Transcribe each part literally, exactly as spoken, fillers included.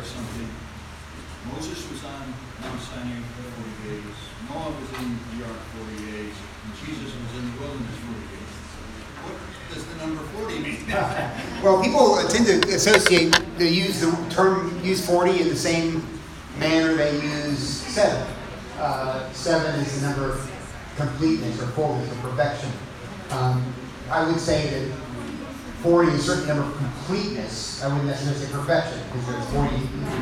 something. Moses was on Mount Sinai for forty days. Noah was in the ark forty days. And Jesus was in the wilderness forty days. What does the number forty mean? Well, people tend to associate, they use the term, use forty in the same manner they use seven. Uh, seven is the number of completeness or fullness or perfection. Um, I would say that forty is a certain number of completeness. I wouldn't necessarily say perfection because there's forty.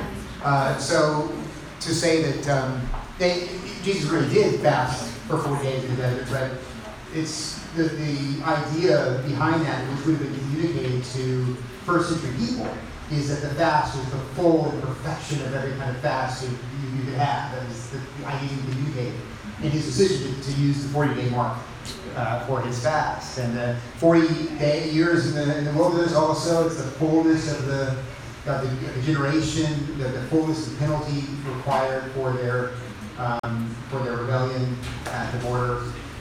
Uh, so to say that um, they, Jesus really did fast for forty days in the desert, but it's the, the idea behind that, which would have been communicated to first century people, is that the fast was the full perfection of every kind of fast you, you could have. That was the, the idea he communicated in his decision to, to use the forty-day mark uh, for his fast. And the forty day years in the, in the wilderness also, it's the fullness of the, of the, the generation, the, the fullness of the penalty required for their um, for their rebellion at the border.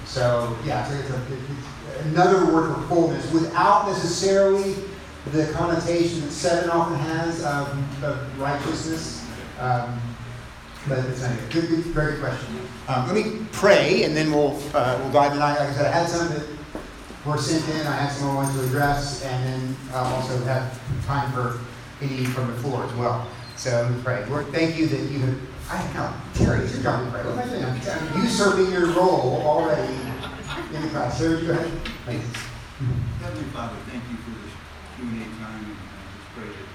So yeah, so it's, a, it's another word for fullness without necessarily the connotation that seven often has of, of righteousness. Um, but it's not a good, good, very good question. Um, let me pray, and then we'll uh, we'll dive in. Like I said, I had some that were sent in. I had some more ones to address, and then I'll also have time for any from the floor as well. So let me pray. Lord, thank you that you have. I don't know, Terry, it's your job to pray. What am I doing? I'm usurping your role already in the class. Sir, go ahead. Please. Heavenly Father, thank you for this Q and A time, and I just pray that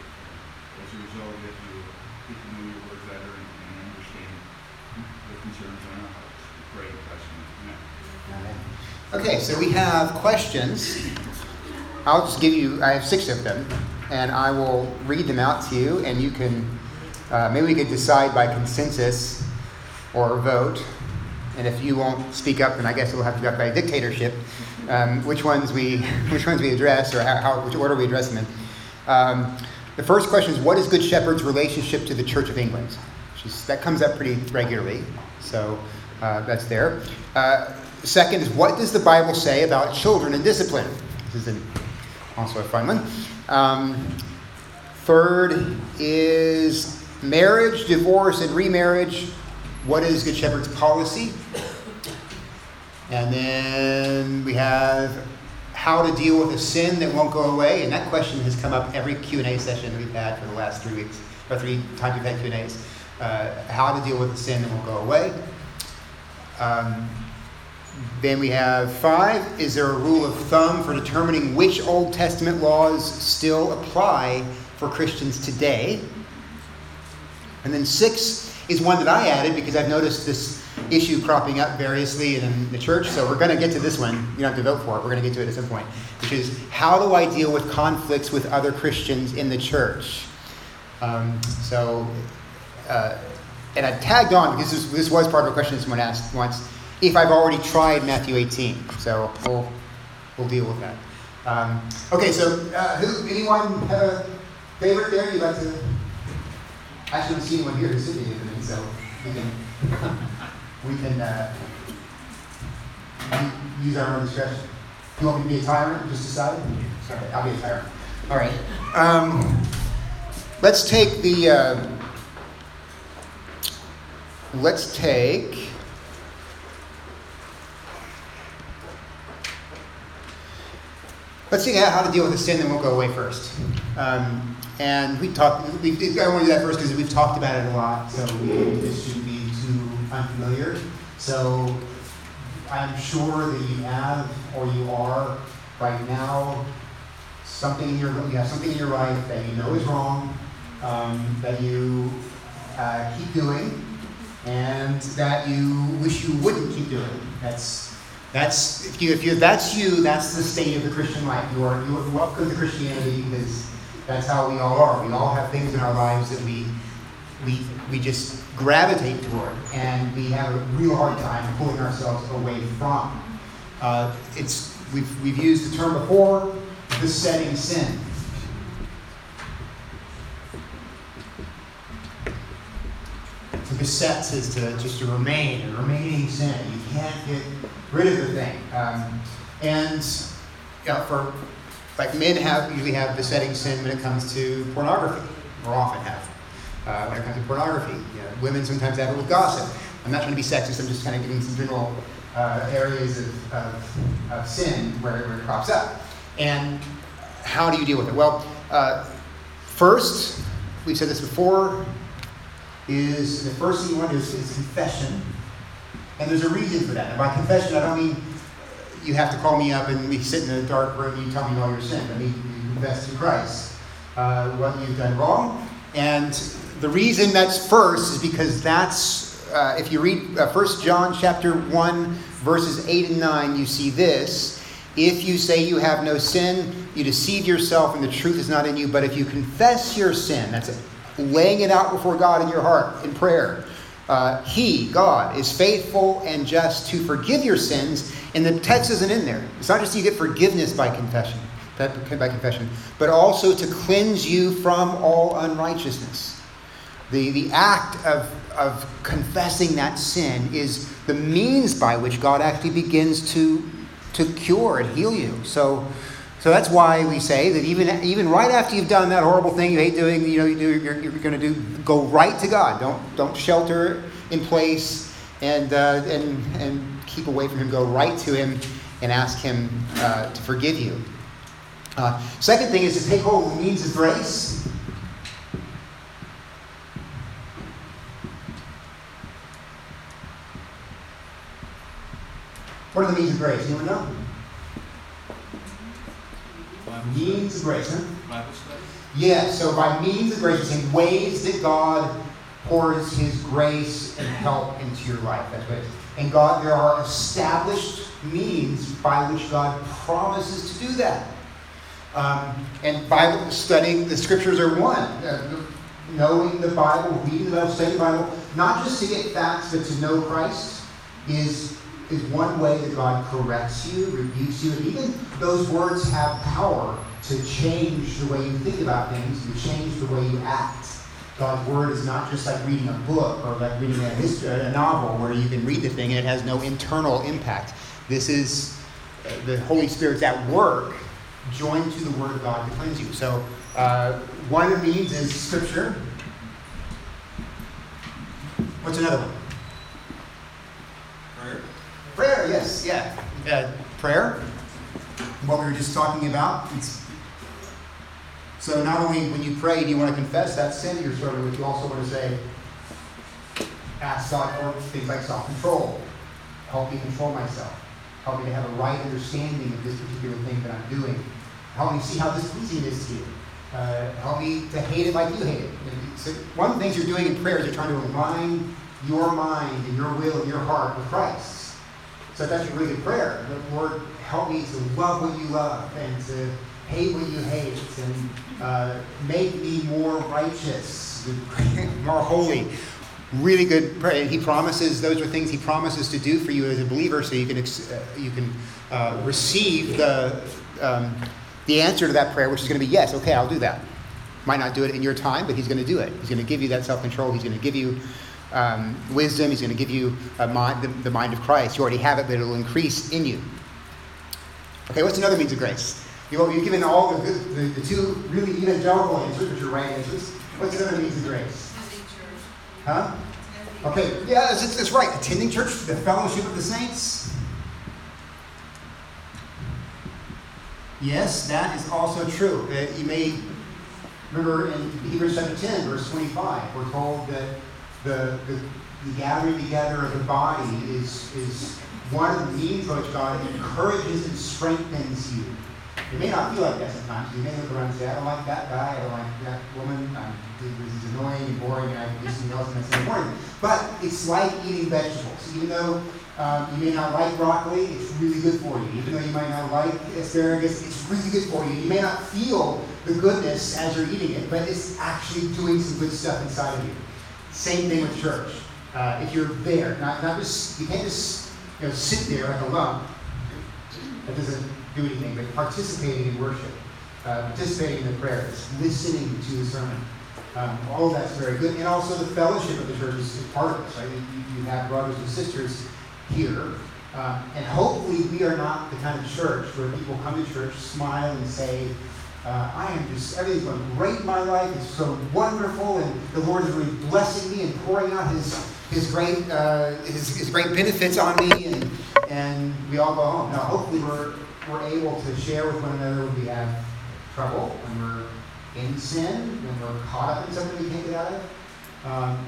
as a result that you get to know your word better and, and understand the concerns on our hearts. We pray in Christ's name. Amen. Okay, so we have questions. I'll just give you, I have six of them, and I will read them out to you, and you can, uh, maybe we could decide by consensus or vote. And if you won't speak up, then I guess we'll have to go by dictatorship. Um, which ones we which ones we address, or how, how which order we address them in. Um, the first question is, what is Good Shepherd's relationship to the Church of England? She's, that comes up pretty regularly, so uh, that's there. Uh, second is, what does the Bible say about children and discipline? This is an, also a fun one. Um, third is marriage, divorce, and remarriage. What is Good Shepherd's policy? And then we have how to deal with a sin that won't go away. And that question has come up every Q and A session we've had for the last three weeks, or three times we've had Q and A's. Uh, how to deal with a sin that won't go away. Um, then we have five, is there a rule of thumb for determining which Old Testament laws still apply for Christians today? And then six is one that I added because I've noticed this issue cropping up variously in the church. So we're going to get to this one. You don't have to vote for it. We're going to get to it at some point. Which is, how do I deal with conflicts with other Christians in the church? Um, so, uh, and I tagged on, because this, this was part of a question that someone asked once, if I've already tried Matthew eighteen. So we'll, we'll deal with that. Um, okay, so uh, who, anyone have a favorite there you'd like to... I actually don't see anyone here who's sitting with me, so we can... We can uh, use our own discretion. You want me to be a tyrant? Just decide? Okay, I'll be a tyrant. All right. Um, let's take the... Uh, let's take... Let's see how to deal with a sin that won't go away first. Um, and we talked... We, I want to do that first because we've talked about it a lot, so we, this shouldn't be too unfamiliar. So I'm sure that you have, or you are right now, something in your you have something in your life that you know is wrong, um, that you uh, keep doing, and that you wish you wouldn't keep doing. That's that's if you if you that's you, that's the state of the Christian life. You are you are welcome to Christianity because that's how we all are. We all have things in our lives that we we we just gravitate toward, and we have a real hard time pulling ourselves away from. Uh, it's we've we've used the term before, besetting sin. To beset is to just to remain, a remaining sin. You can't get rid of the thing. Um, and you know, for like men have usually have besetting sin when it comes to pornography, or often have. uh, when it comes to pornography. You know, women sometimes have it with gossip. I'm not trying to be sexist, I'm just kind of giving some general uh, areas of, of, of sin where, where it crops up. And how do you deal with it? Well, uh, first, we've said this before, is the first thing you want to do is, is confession. And there's a reason for that. And by confession, I don't mean you have to call me up and we sit in a dark room and you tell me all your sin. I mean, you confess to Christ uh, what you've done wrong. And the reason that's first is because that's, uh, if you read uh, First John chapter one, verses eight and nine, you see this. If you say you have no sin, you deceive yourself and the truth is not in you. But if you confess your sin, that's it, laying it out before God in your heart in prayer, uh, He, God, is faithful and just to forgive your sins. And the text isn't in there. It's not just you get forgiveness by confession, by confession, but also to cleanse you from all unrighteousness. The, the act of, of confessing that sin is the means by which God actually begins to, to cure and heal you. So, so that's why we say that even, even right after you've done that horrible thing you hate doing, you know, you do, you're, you're going to do, go right to God. Don't, don't shelter in place and, uh, and, and keep away from Him. Go right to Him and ask Him uh, to forgive you. Uh, second thing is to take hold of the means of grace. What are the means of grace? Anyone know? Means of grace, huh? Bible study? Yeah, so by means of grace, in ways that God pours His grace and help into your life. That's what it is. And God, there are established means by which God promises to do that. Um, and Bible studying the Scriptures are one. Uh, knowing the Bible, reading the Bible, studying the Bible, not just to get facts, but to know Christ is, is one way that God corrects you, rebukes you, and even those words have power to change the way you think about things, to change the way you act. God's Word is not just like reading a book or like reading a, history, a novel where you can read the thing and it has no internal impact. This is uh, the Holy Spirit's at work, joined to the Word of God to cleanse you. So uh, one of the means is Scripture. What's another one? Prayer. Prayer, yes, yeah. Uh, prayer, what we were just talking about. It's, so not only when you pray do you want to confess that sin you're struggling with, you also want to say, ask God for things like self-control. Help me control myself. Help me to have a right understanding of this particular thing that I'm doing. Help me see how displeasing it is to you. Uh, help me to hate it like you hate it. So one of the things you're doing in prayer is you're trying to align your mind and your will and your heart with Christ. So that's a really good prayer. Lord, help me to love what you love and to hate what you hate and uh, make me more righteous, more holy. Really good prayer. He promises, those are things He promises to do for you as a believer, so you can uh, you can uh, receive the um, the answer to that prayer, which is going to be yes. Okay, I'll do that. Might not do it in your time, but He's going to do it. He's going to give you that self-control. He's going to give you um, wisdom. He's going to give you a mind, the, the mind of Christ. You already have it, but it will increase in you. Okay, what's another means of grace? You, you've given all the, good, the the two really evangelical answers, which are right answers. What's another means of grace? Huh? Okay, yeah, that's, that's right. Attending church, the fellowship of the saints. Yes, that is also true. Uh, you may remember in Hebrews chapter ten, verse twenty-five, we're told that the, the, the gathering together of the body is, is one of the means by which God encourages and strengthens you. You may not feel like that sometimes. You may look around and say, I don't like that guy, I don't like that woman, um, this is annoying and boring, and I do something else and that's in the morning. But it's like eating vegetables. Even though um, you may not like broccoli, it's really good for you. Even though you might not like asparagus, it's really good for you. You may not feel the goodness as you're eating it, but it's actually doing some good stuff inside of you. Same thing with church. Uh, if you're there, not, not just, you can't just you know, sit there like a lump. That doesn't do anything, but participating in worship, uh, participating in the prayers, listening to the sermon. Um, all of that's very good. And also the fellowship of the church is part of this, right? You, you have brothers and sisters here. Um, and hopefully we are not the kind of church where people come to church, smile, and say, Uh, I am just, everything's going great in my life. It's so wonderful, and the Lord is really blessing me and pouring out His His great uh, his, his great benefits on me, and and we all go home. Now, hopefully, we're we're able to share with one another when we have trouble, when we're in sin, when we're caught up in something we can't get out of. Um,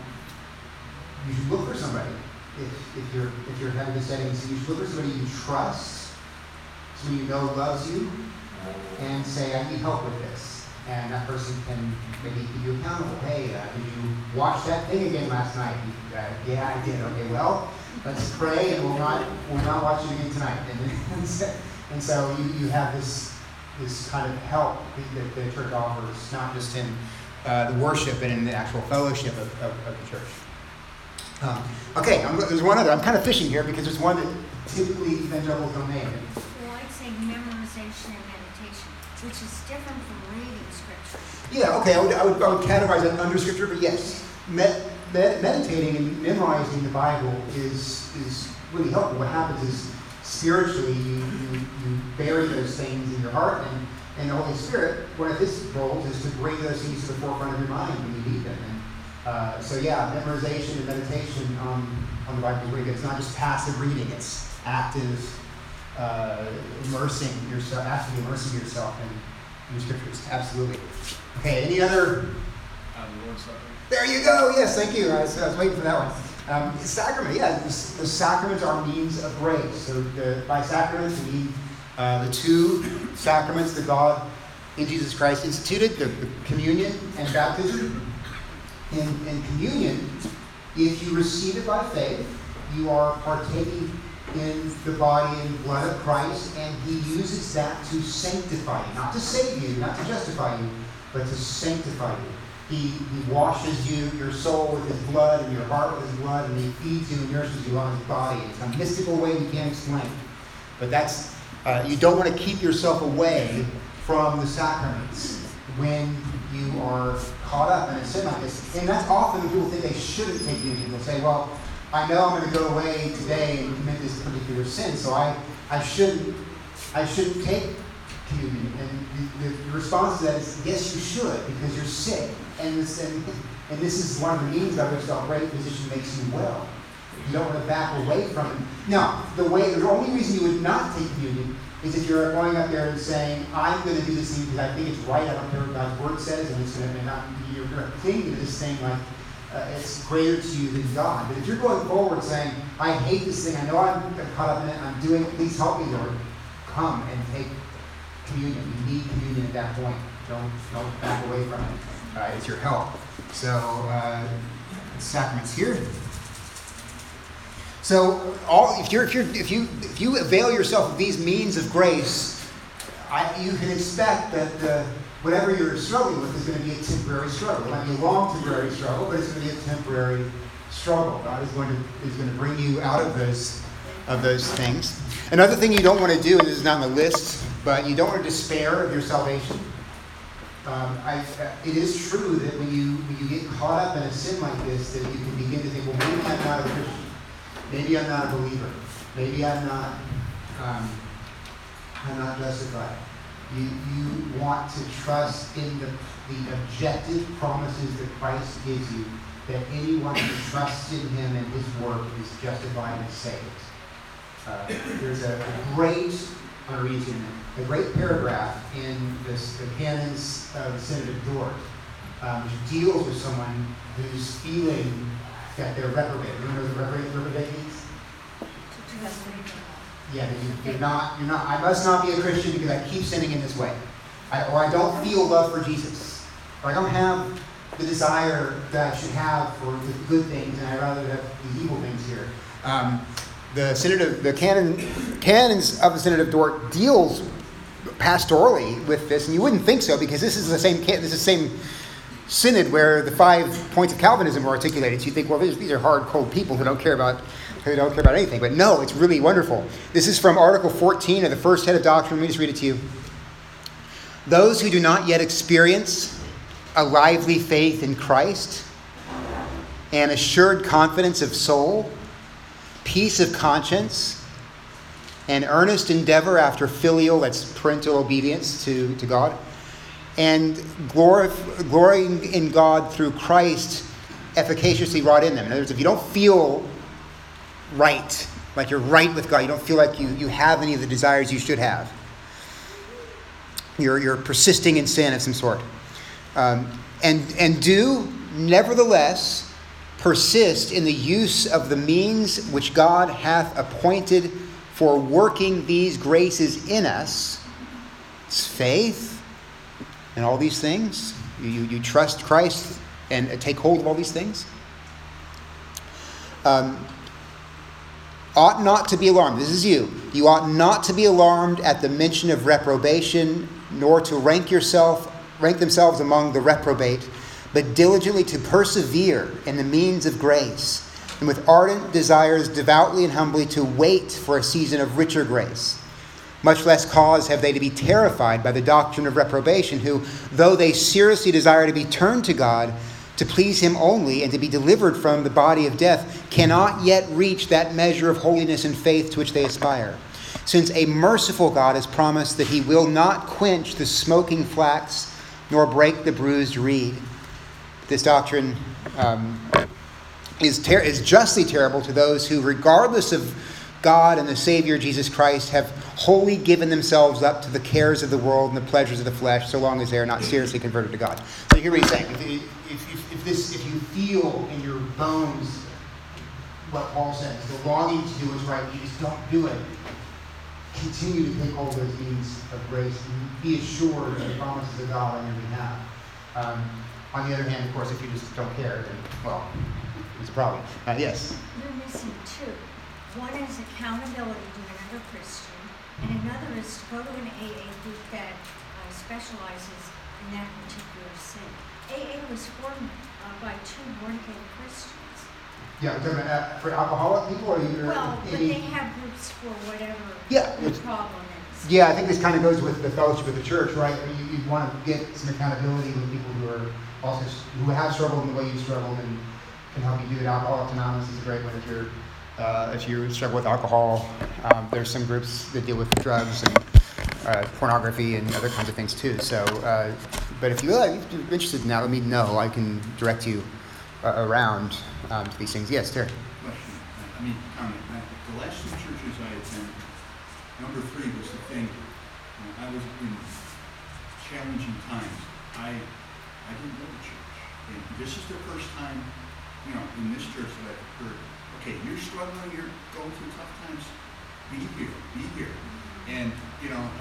you should look for somebody if if you're if you're having a setting. So you should look for somebody you trust, somebody you know loves you, and say, I need help with this. And that person can maybe keep you accountable. Hey, uh, did you watch that thing again last night? Uh, yeah, I did. Okay, well, let's pray, and we'll not we'll not watch it again tonight. And, and so you, you have this this kind of help that the church offers, not just in uh, the worship, but in the actual fellowship of, of, of the church. Um, okay, I'm, there's one other. I'm kind of fishing here because there's one that typically evangelicals don't name. Well, I'd say memorization and meditation, which is different from reading scripture. Yeah, okay, I would, I would, I would categorize that under scripture, but yes, med, med, meditating and memorizing the Bible is is really helpful. What happens is spiritually you, you, you bury those things in your heart, and, and the Holy Spirit, one of His roles is to bring those things to the forefront of your mind when you need them. And uh, so yeah, memorization and meditation on, on the Bible is really good. It's not just passive reading, it's active uh, immersing yourself, actually immersing yourself in, in the scriptures. Absolutely. Okay, any other? Um, Lord's Supper. There you go. Yes, thank you. I was, I was waiting for that one. Um, sacrament, yeah. The, the sacraments are means of grace. So the, by sacraments, we mean uh, the two sacraments that God in Jesus Christ instituted, the, the communion and baptism. In, in communion, if you receive it by faith, you are partaking in the body and blood of Christ, and He uses that to sanctify you. Not to save you, not to justify you, but to sanctify you. He, he washes you, your soul with His blood, and your heart with His blood, and He feeds you and nourishes you on His body. It's a mystical way you can't explain. But that's, uh, you don't want to keep yourself away from the sacraments when you are caught up in a sin like this. And that's often when people think they shouldn't take communion. They'll say, well, I know I'm going to go away today and commit this particular sin, so I, I shouldn't I shouldn't take communion. And the, the response to that is, yes, you should, because you're sick. And this, and, and this is one of the means by which the great physician makes you well. You don't want to back away from it. Now, the way the only reason you would not take communion is if you're going up there and saying, I'm going to do this thing because I think it's right, I don't care what God's word says, and it's going to not, you're going to cling to this thing like uh, it's greater to you than God. But if you're going forward saying, I hate this thing, I know I'm caught up in it, I'm doing it, please help me, Lord, come and take communion. You need communion at that point. Don't, don't back away from it. Uh, it's your help. So, uh, sacraments here. So, all if you're if you if you if you avail yourself of these means of grace, I, you can expect that uh, whatever you're struggling with is going to be a temporary struggle. It might be a long temporary struggle, but it's going to be a temporary struggle. God is going to is going to bring you out of those of those things. Another thing you don't want to do, and this is not on the list, but you don't want to despair of your salvation. Um, I, it is true that when you when you get caught up in a sin like this, that you can begin to think, well, maybe I'm not a Christian. Maybe I'm not a believer. Maybe I'm not um, I'm not justified. You you want to trust in the, the objective promises that Christ gives you, that anyone who trusts in Him and His work is justified and saved. Uh, there's a, a great, I'm going to read you a great paragraph in this, the canons of the Synod of Dort, um, which deals with someone who's feeling that they're reprobate. You know what reprobate, reprobate means? Yeah, that you, you're not, you're not, I must not be a Christian because I keep sinning in this way. I, or I don't feel love for Jesus. Or I don't have the desire that I should have for the good things, and I rather have the evil things here. Um, the Synod of, the canon, canons of the Synod of Dort deals pastorally with this, and you wouldn't think so because this is the same, this is the same synod where the five points of Calvinism were articulated. So you think, well, these, these are hard, cold people who don't care about who don't care about anything. But no, it's really wonderful. This is from Article fourteen of the first head of doctrine. Let me just read it to you. Those who do not yet experience a lively faith in Christ, an assured confidence of soul, peace of conscience, and earnest endeavor after filial, that's parental obedience to, to God, and glorif- glorying in God through Christ efficaciously wrought in them. In other words, if you don't feel right, like you're right with God, you don't feel like you, you have any of the desires you should have, you're, you're persisting in sin of some sort. Um, and, and do, nevertheless, persist in the use of the means which God hath appointed for working these graces in us. It's faith and all these things. You, you, you trust Christ and take hold of all these things. Um, ought not to be alarmed. This is you. You ought not to be alarmed at the mention of reprobation, nor to rank yourself, rank themselves among the reprobate, but diligently to persevere in the means of grace, and with ardent desires devoutly and humbly to wait for a season of richer grace. Much less cause have they to be terrified by the doctrine of reprobation, who, though they seriously desire to be turned to God, to please him only, and to be delivered from the body of death, cannot yet reach that measure of holiness and faith to which they aspire. Since a merciful God has promised that he will not quench the smoking flax, nor break the bruised reed. This doctrine um, is, ter- is justly terrible to those who, regardless of God and the Savior Jesus Christ, have wholly given themselves up to the cares of the world and the pleasures of the flesh, so long as they are not seriously converted to God. So you hear what he's saying. If, if, if, if, this, if you feel in your bones what Paul says, the longing to do what's right, you just don't do it, continue to take hold of those means of grace and be assured of the promises of God on your behalf. Um, on the other hand, of course, if you just don't care, then, well, it's a problem. Uh, yes? You're missing two. One is accountability to another Christian, and another is to go to an A A group that uh, specializes in that particular sin. A A was formed uh, by two born-again Christians. Yeah, we're talking about uh, for alcoholic people, or you're Well, but any... they have groups for whatever Yeah, the it's- problem is. Yeah, I think this kind of goes with the fellowship of the church, right? You, you want to get some accountability with people who are also who have struggled in the way you've struggled and can help you do it. Alcoholics Anonymous is a great one if you're uh, if you struggle with alcohol. Um, there's some groups that deal with drugs and uh, pornography and other kinds of things too. So, uh, but if you uh, if you're interested in that, let me know. I can direct you uh, around um, to these things. Yes, Terry. Question, I mean, comment. Uh, The last two churches I attended, number three was the thing, uh, I was in challenging times. I I didn't go to church. And this is the first time, you know, in this church that I've heard, okay, you're struggling, you're going through tough times, be here, be here. And, you know,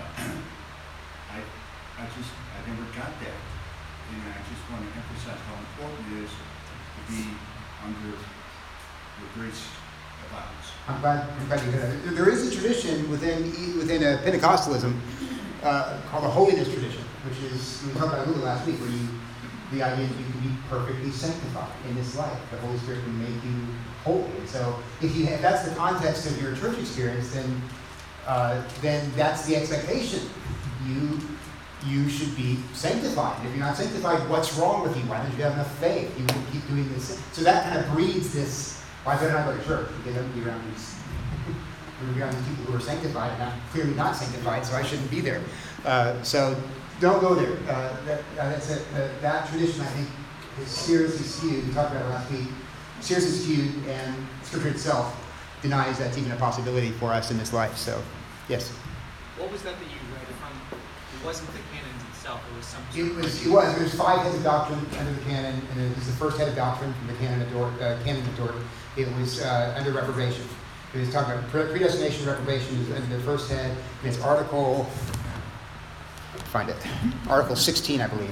I I just, I never got that. And I just want to emphasize how important it is to be under the grace of God. I'm glad, I'm glad you heard that. There is a tradition within within a Pentecostalism uh, called the holiness tradition, which is, we talked about a little last week, where you, the idea is you can be perfectly sanctified in this life. The Holy Spirit can make you holy. And so if you if that's the context of your church experience, then uh, then that's the expectation. You you should be sanctified. If you're not sanctified, what's wrong with you? Why don't you have enough faith? You will keep doing this. So that kind of breeds this, why better not go to church? Because I'm be around these, we're be around these people who are sanctified, and I'm clearly not sanctified, so I shouldn't be there. Uh, so don't go there. Uh, that, uh, that's a, uh, that tradition, I think, is seriously skewed. We talked about it last week. Seriously skewed, and Scripture itself denies that's even a possibility for us in this life. So, yes. What was that that you read from? It wasn't the canon itself. It was some. Sort It of was. It was. There's five heads of doctrine under the canon, and it was the first head of doctrine from the canon of Dort. Uh, canon of Dort. It was uh, under reprobation. It was talking about pre- predestination. Reprobation is under the first head. And it's Article. Find it. Article sixteen, I believe.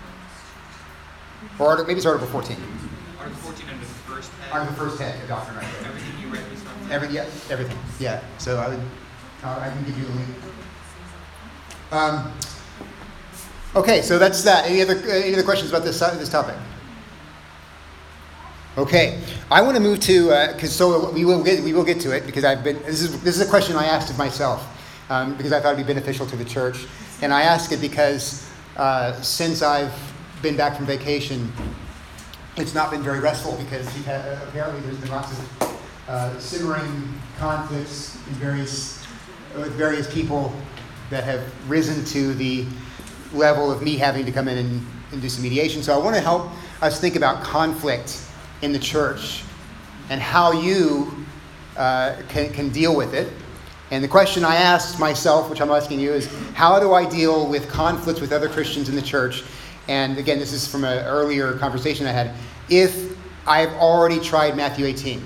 Or maybe it's Article fourteen. Article fourteen under the first head. Under the first head of doctrine, right there. Everything you read was from. Every, yeah, everything. Yeah. So I would. Uh, I can give you a link. Um, okay, so that's that. Any other any other questions about this this topic? Okay, I want to move to because uh, so we will get we will get to it because I've been this is this is a question I asked of myself um, because I thought it'd be beneficial to the church, and I ask it because uh, since I've been back from vacation, it's not been very restful because you've had, uh, apparently there's been lots of uh, simmering conflicts in various with various people that have risen to the level of me having to come in and, and do some mediation. So I want to help us think about conflict in the church and how you uh, can, can deal with it. And the question I asked myself, which I'm asking you, is how do I deal with conflicts with other Christians in the church? And again, this is from an earlier conversation I had. If I've already tried Matthew eighteen.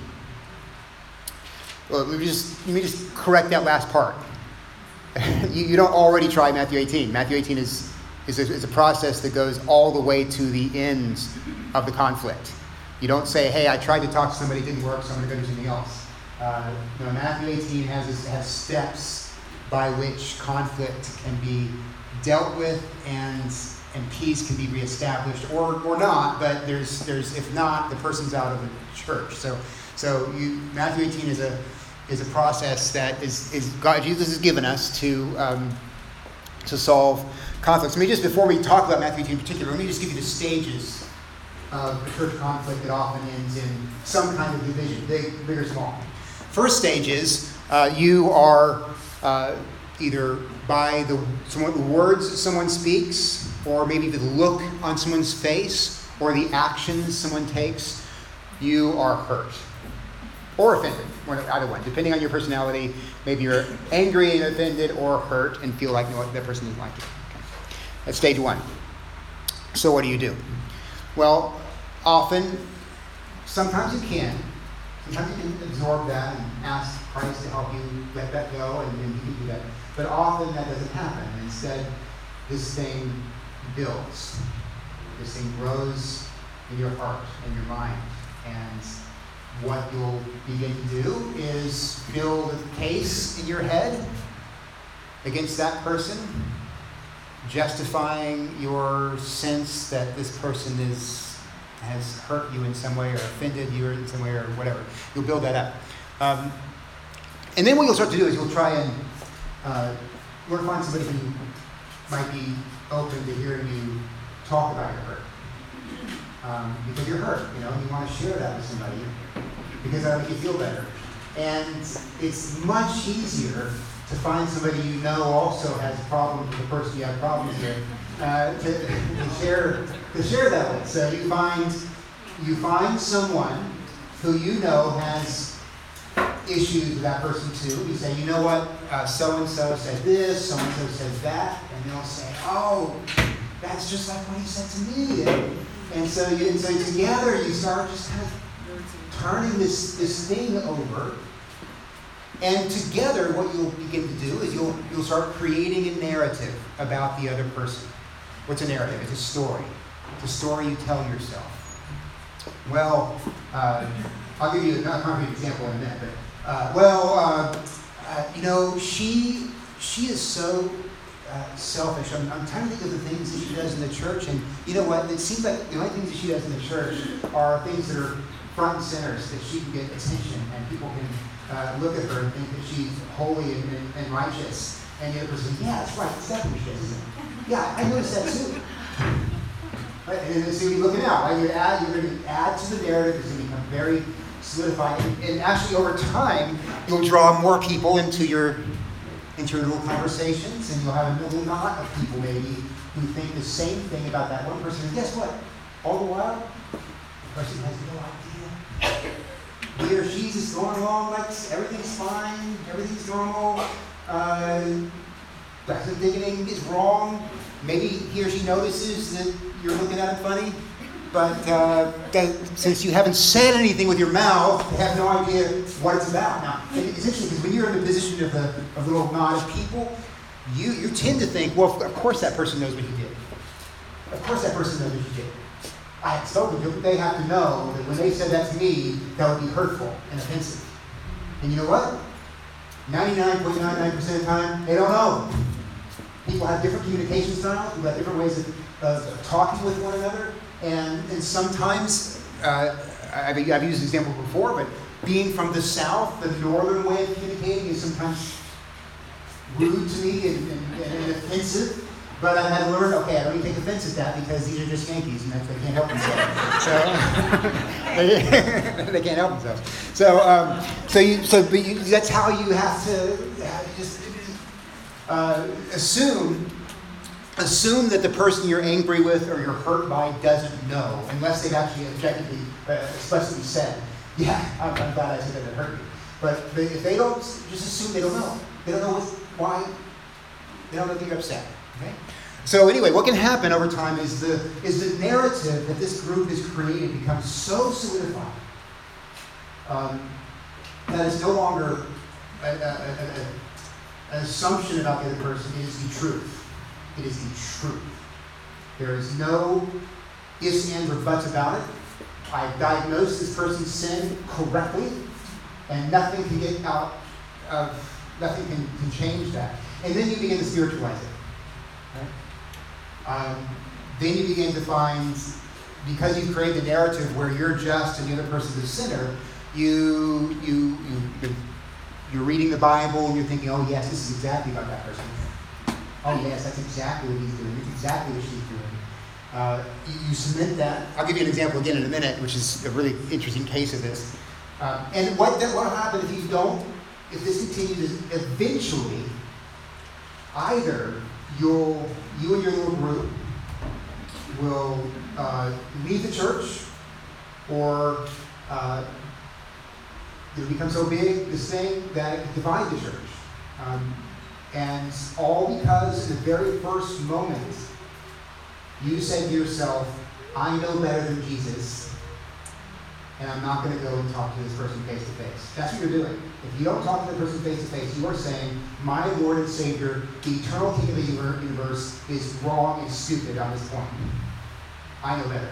Well, let me just, let me just correct that last part. you, you don't already try Matthew eighteen. Matthew eighteen is, is, a, is a process that goes all the way to the ends of the conflict. You don't say, hey, I tried to talk to somebody, it didn't work, so I'm going to go do something else. Uh, no, Matthew eighteen has, has steps by which conflict can be dealt with and and peace can be reestablished, or or not. But there's there's if not, the person's out of the church. So so you, Matthew eighteen is a is a process that is is God Jesus has given us to um, to solve conflicts. Let me just before we talk about Matthew eighteen in particular, let me just give you the stages of a church conflict that often ends in some kind of division, big, big or small. First stage is uh, you are uh, either by the, someone, the words that someone speaks, or maybe the look on someone's face, or the actions someone takes, you are hurt. Or offended, either one. Depending on your personality, maybe you're angry and offended, or hurt and feel like no, that person doesn't like you. Okay. That's stage one. So what do you do? Well, often, sometimes you can. Sometimes you can absorb that and ask Christ to help you let that go, and, and you can do that. But often that doesn't happen. Instead, this thing builds. This thing grows in your heart and your mind. And what you'll begin to do is build a case in your head against that person, justifying your sense that this person is has hurt you in some way or offended you in some way or whatever. You'll build that up. Um, and then what you'll start to do is you'll try and uh, you'll find somebody who might be open to hearing you talk about your hurt. Um, because you're hurt, you know, and you want to share that with somebody because that'll make you feel better. And it's much easier to find somebody you know also has problems with the person you have problems with, uh, to, to share to share that with. So you find you find someone who you know has issues with that person too. You say, you know what, uh, so-and-so said this, so-and-so said that, and they'll say, oh, that's just like what he said to me. And, and so you, and so together you start just kind of turning this, this thing over. And together, what you'll begin to do is you'll you'll start creating a narrative about the other person. What's a narrative? It's a story. It's a story you tell yourself. Well, uh, I'll give you a concrete example in a minute. But uh, well, uh, uh, you know, she she is so uh, selfish. I'm, I'm trying to think of the things that she does in the church, and you know what? It seems like the only things that she does in the church are things that are front and center, so that she can get attention and people can. Uh, look at her and think that she's holy and, and, and righteous. And the other person, yeah, that's right, that's definitely she is, isn't it? Yeah, I noticed that too. Right? And then so you're looking out, right? You're, add, you're going to add to the narrative, it's going to become very solidified. And, and actually over time, you'll draw more people into your into your little conversations, and you'll have a little knot of people maybe who think the same thing about that one person. And guess what? All the while, the person has no idea. He or she's just going along like everything's fine, everything's normal, uh, doesn't think anything is wrong. Maybe he or she notices that you're looking at him funny, but uh, that, since you haven't said anything with your mouth, they have no idea what it's about. Now, it's interesting because when you're in the position of the, of the little knot of people, you, you tend to think, well, of course that person knows what he did. Of course that person knows what he did. I had spoken to them, but they have to know that when they said that to me, that would be hurtful and offensive. And you know what? ninety-nine point nine nine percent of the time, they don't know. People have different communication styles, people have different ways of, of talking with one another, and, and sometimes, uh, I've, I've used this example before, but being from the South, the northern way of communicating is sometimes rude to me and, and, and offensive. But I had to learn, okay, I don't even take offense at that because these are just Yankees and they can't help themselves. So they, they can't help themselves. So, um, so you, so but you, that's how you have to uh, just uh, assume assume that the person you're angry with or you're hurt by doesn't know, unless they've actually objectively, uh, explicitly said, yeah, I'm, I'm glad I said that it hurt you. But they, if they don't, just assume they don't know. They don't know what, why, they don't know that you're upset. Okay? So anyway, what can happen over time is the, is the narrative that this group has created becomes so solidified um, that it's no longer a, a, a, a, an assumption about the other person. It is the truth. It is the truth. There is no ifs, ands, or buts about it. I diagnosed this person's sin correctly, and nothing can get out of, nothing can, can change that. And then you begin to spiritualize it. Right? Um, then you begin to find, because you've created a narrative where you're just and the other person's a sinner, you, you, you, you're, you're reading the Bible and you're thinking, oh yes, this is exactly about that person. Oh yes, that's exactly what he's doing. It's exactly what she's doing. Uh, you, you submit that. I'll give you an example again in a minute, which is a really interesting case of this. Uh, and what what will happen if you don't, if this continues, eventually, either you'll, you and your little group will uh, leave the church, or uh, it'll become so big, this thing, that it could divide the church. Um, and all because in the very first moment, you said to yourself, I know better than Jesus, and I'm not going to go and talk to this person face to face. That's what you're doing. If you don't talk to the person face to face, you are saying, my Lord and Savior, the eternal King of the universe, is wrong and stupid on this point. I know better.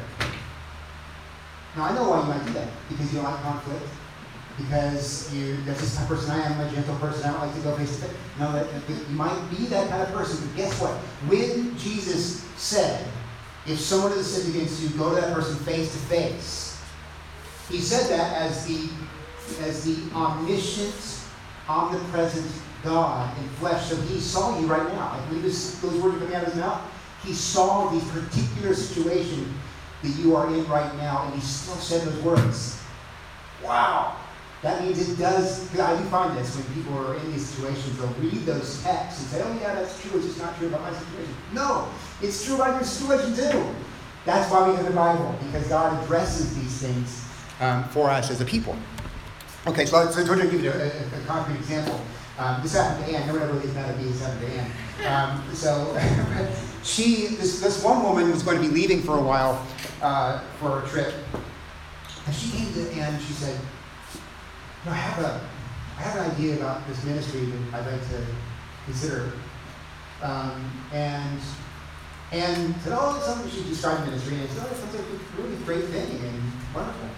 Now, I know why you might do that. Because you don't like conflict. Because you, that's just the type of person I am. I'm a gentle person. I don't like to go face to face. No, that, that, you might be that kind of person. But guess what? When Jesus said, if someone has sinned against you, go to that person face to face. He said that as the as the omniscient, omnipresent God in flesh. So he saw you right now. I believe this, those words are coming out of his mouth. He saw the particular situation that you are in right now, and he still said those words. Wow. That means it does, I do find this when people are in these situations, they'll read those texts and say, oh yeah, that's true, it's just not true about my situation. No, it's true about your situation too. That's why we have the Bible, because God addresses these things um, for us as a people. Okay, so, so I'm going to give you a, a, a concrete example. Um, this happened to Anne. No one ever gets mad at me. This happened to Anne. Um, so she, this, this one woman was going to be leaving for a while uh, for a trip. And she came to Anne and she said, I have a, I have an idea about this ministry that I'd like to consider. Um, and and said, oh, it's something she described ministry. And I said, oh, it sounds like a really great thing and wonderful.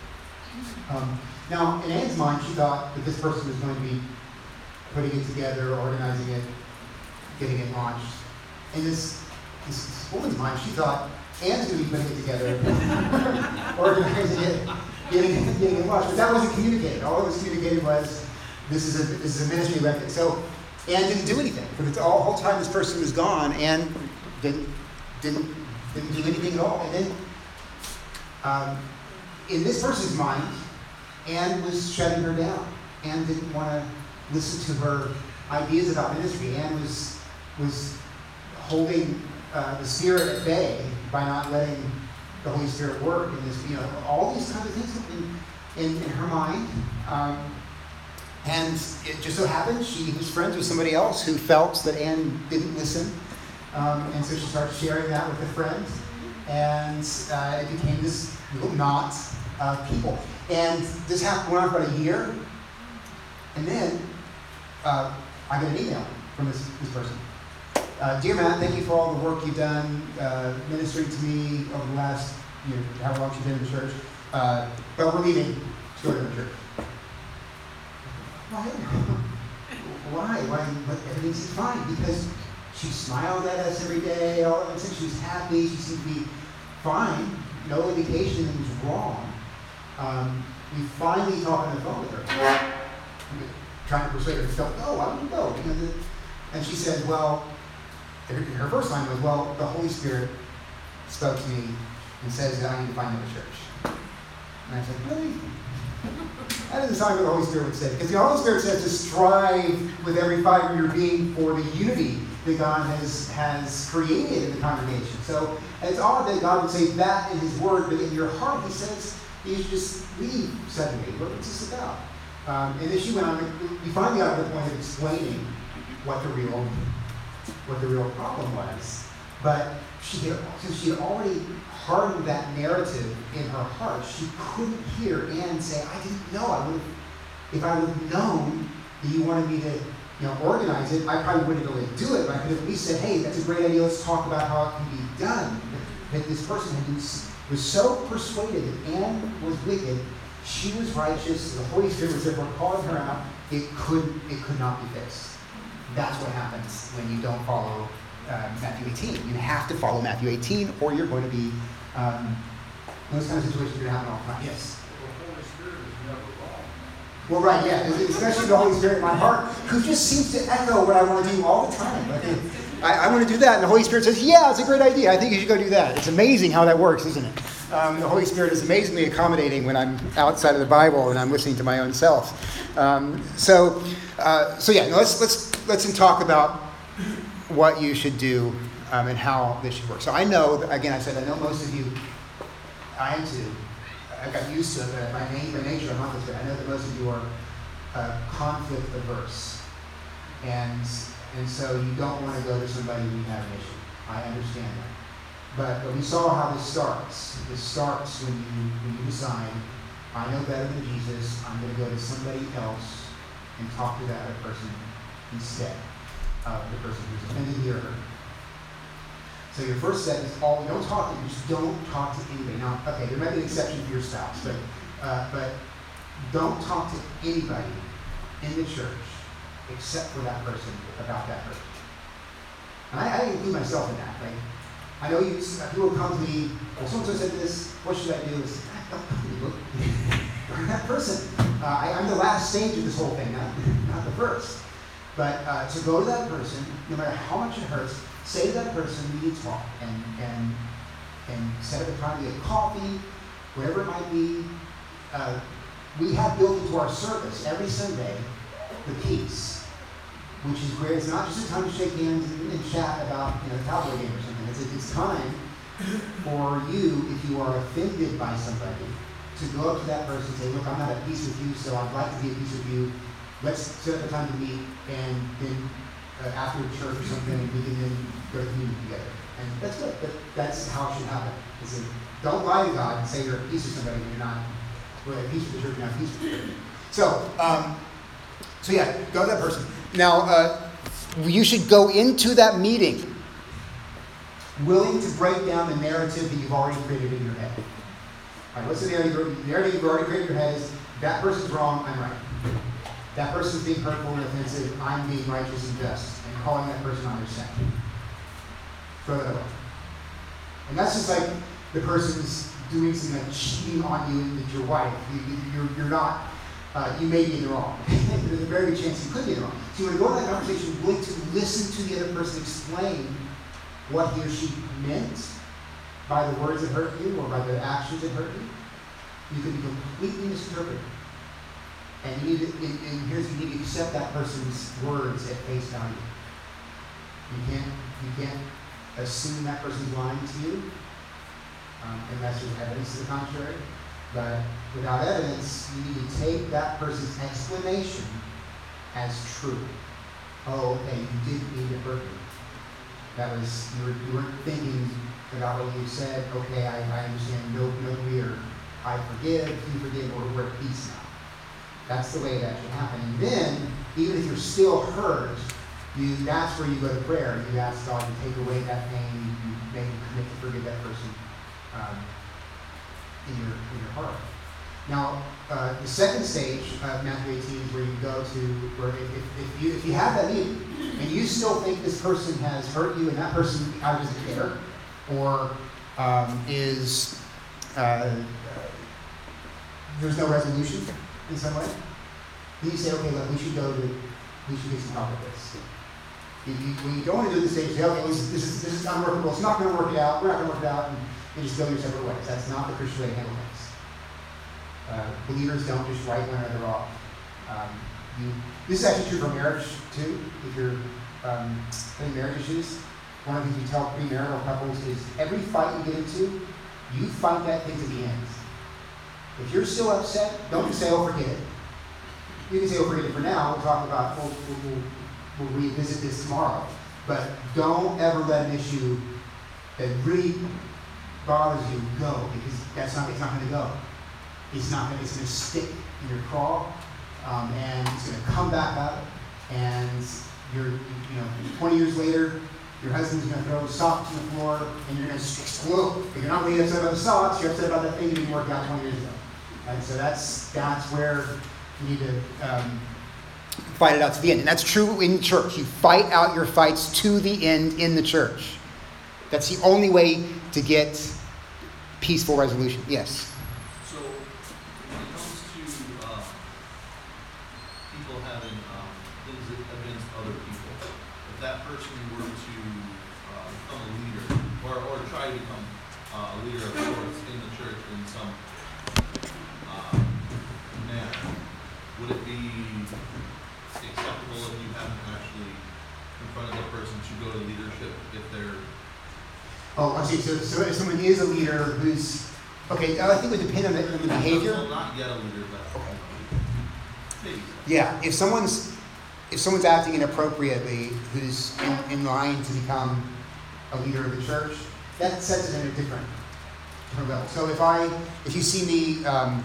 Um, now, in Anne's mind, she thought that this person was going to be putting it together, organizing it, getting it launched. In this, this, this woman's mind, she thought Anne's going to be putting it together, organizing it, getting it, getting it launched. But that wasn't communicated. All that was communicated was, this is a, this is a ministry record. So Anne didn't do anything. For the all, whole time this person was gone, Anne didn't, didn't, didn't do anything at all. And then, um, in this person's mind, Anne was shutting her down. Anne didn't want to listen to her ideas about ministry. Anne was was holding uh, the Spirit at bay by not letting the Holy Spirit work in this. You know, all these kinds of things in, in, in her mind. Um, and it just so happened she was friends with somebody else who felt that Anne didn't listen. Um, and so she started sharing that with a friend. And uh, it became this little knot of people. And this happened went on for about a year. And then uh, I got an email from this, this person. Uh, Dear Matt, thank you for all the work you've done uh, ministering to me over the last, you know, how long you've been in the church. Uh, but we're leaving to go to the church. Why? Why? Why? But everything seems fine because she smiled at us every day. All of a sudden she was happy. She seemed to be fine. No indication that it was wrong. Um, we finally talked on the phone with her, trying to persuade her to go. Oh, why don't you go? You know, the, and she said, well, her, her first line was, well, the Holy Spirit spoke to me and says that I need to find another church. And I said, really? That doesn't sound like what the Holy Spirit would say. Because the Holy Spirit says to strive with every fiber of your being for the unity that God has, has created in the congregation. So it's odd that God would say that in his word, but in your heart he says you should just leave suddenly. What's this about? Um, and then she went on, we finally got to the point of explaining what the real, what the real problem was. But she had, since she had already hardened that narrative in her heart, she couldn't hear Anne say, I didn't know. I would have, if I would have known that you wanted me to, you know, organize it, I probably wouldn't have been able to do it, but I could have at least said, hey, that's a great idea, let's talk about how it can be done. That this person had been, was so persuaded that Anne was wicked, she was righteous, the Holy Spirit was therefore calling her out, it could, it could not be fixed. That's what happens when you don't follow uh, Matthew eighteen. You have to follow Matthew eighteen, or you're going to be, um, those kind of situations are going to happen all the time. Yes? The Holy Spirit is never wrong. Well, right, yeah, especially the Holy Spirit in my heart, who just seems to echo what I want to do all the time. Like, I, I want to do that, and the Holy Spirit says, yeah, it's a great idea. I think you should go do that. It's amazing how that works, isn't it? Um, the Holy Spirit is amazingly accommodating when I'm outside of the Bible and I'm listening to my own self. Um, so, uh, so yeah, no, let's let's let's talk about what you should do um, and how this should work. So I know, that, again, I said I know most of you. I am too. I got used to it. By, na- by nature, I'm not this way. I know that most of you are uh, conflict averse, and and so you don't want to go to somebody when you have an issue. I understand that. But, but we saw how this starts. This starts when you when you decide, I know better than Jesus. I'm going to go to somebody else and talk to that other person instead of the person who's offended you or hurt. So your first step is all. Don't talk to. Just don't talk to anybody. Now, okay, there might be an exception for your spouse, but uh, but don't talk to anybody in the church except for that person about that hurt. And I, I include myself in that. Like, I know you. People come to me. Well, so-and-so said this. What should I do? It's, don't come to me. Look, that person. Uh, I, I'm the last stage of this whole thing, not not the first. But uh, to go to that person, no matter how much it hurts, say to that person, we need to talk, and and and set up a time to get coffee, whatever it might be. Uh, we have built into our service every Sunday the peace, which is great. It's not just a time to shake hands and, and chat about, you know, the Cowboy game or something. It's, it's time for you, if you are offended by somebody, to go up to that person and say, look, I'm not at peace with you, so I'd like to be at peace with you. Let's set up a time to meet, and then uh, after church or something, we can then go to communion together. And that's good. But that's how it should happen. Is that don't lie to God and say you're at peace with somebody when you're not. We're at peace with the church, you're not at peace with the church. So, um, so yeah, go to that person. Now, uh, you should go into that meeting willing to break down the narrative that you've already created in your head. All right, what's the narrative? The narrative you've already created in your head is, that person's wrong, I'm right. That person's being hurtful and offensive, I'm being righteous and just, and calling that person on their sin. Throw that away. And that's just like the person's doing something like cheating on you with your wife. You, you're, you're not, uh, you may be in the wrong. There's a very good chance you could be in the wrong. So you want to go to that conversation willing to listen to the other person explain what he or she meant by the words that hurt you or by the actions that hurt you. You could be completely misinterpreted. And you need to, and, and here's you need to accept that person's words at face value. You can't you can't assume that person's lying to you um, unless there's evidence to the contrary. But without evidence, you need to take that person's explanation as true. Oh, okay, you didn't mean to hurt me. That was you were you weren't thinking about what you said. Okay, I, I understand. No, no, we are. I forgive. You forgive. Or we're at peace now. That's the way that should happen. And then, even if you're still hurt, you that's where you go to prayer. You ask God to take away that pain. You make you commit to forgive that person um, in your in your heart. Now, uh, the second stage of Matthew eighteen is where you go to where if, if, if you if you have that meeting and you still think this person has hurt you and that person either doesn't care or um, is uh, there's no resolution in some way, then you say, okay, look, we should go to we should get some help with this. You, you, when you don't want to do this stage, you say, okay, this is this is, this is unworkable. It's not going to work it out. We're not going to work it out, and you just go your separate ways. That's not the Christian way to handle things. Uh, believers don't just write one another off. Um, you, this is actually true for marriage too. If you're um, in marriage issues, one of the things we tell premarital couples is every fight you get into, you fight that thing to the end. If you're still upset, don't just say, oh, forget it. You can say, oh, forget it for now. We'll talk about, we'll, we'll, we'll, we'll revisit this tomorrow. But don't ever let an issue that really bothers you go, because that's not, it's not going to go. It's not going to, it's going to stick in your craw, um, and it's going to come back up, and you're, you know, twenty years later, your husband's going to throw socks on the floor, and you're going to explode. But you're not really upset about the socks, you're upset about that thing you didn't work out twenty years ago. And so that's that's where you need to um, fight it out to the end. And that's true in church. You fight out your fights to the end in the church. That's the only way to get peaceful resolution. Yes? So, when it comes to uh, people having um, things against other people, if that person were to uh, become a leader, or, or try to become uh, a leader of sorts in the church in some uh, manner, would it be acceptable if you haven't actually confronted the person to go to leadership if they're... Oh, I see. So, so if someone is a leader who's... Okay, I think it would depend on the, on the behavior. Well, not yet a leader, but... Okay. Maybe. Yeah, if someone's if someone's acting inappropriately, who's in, in line to become a leader of the church, that sets it in a different, different level. So if I, if you see me um,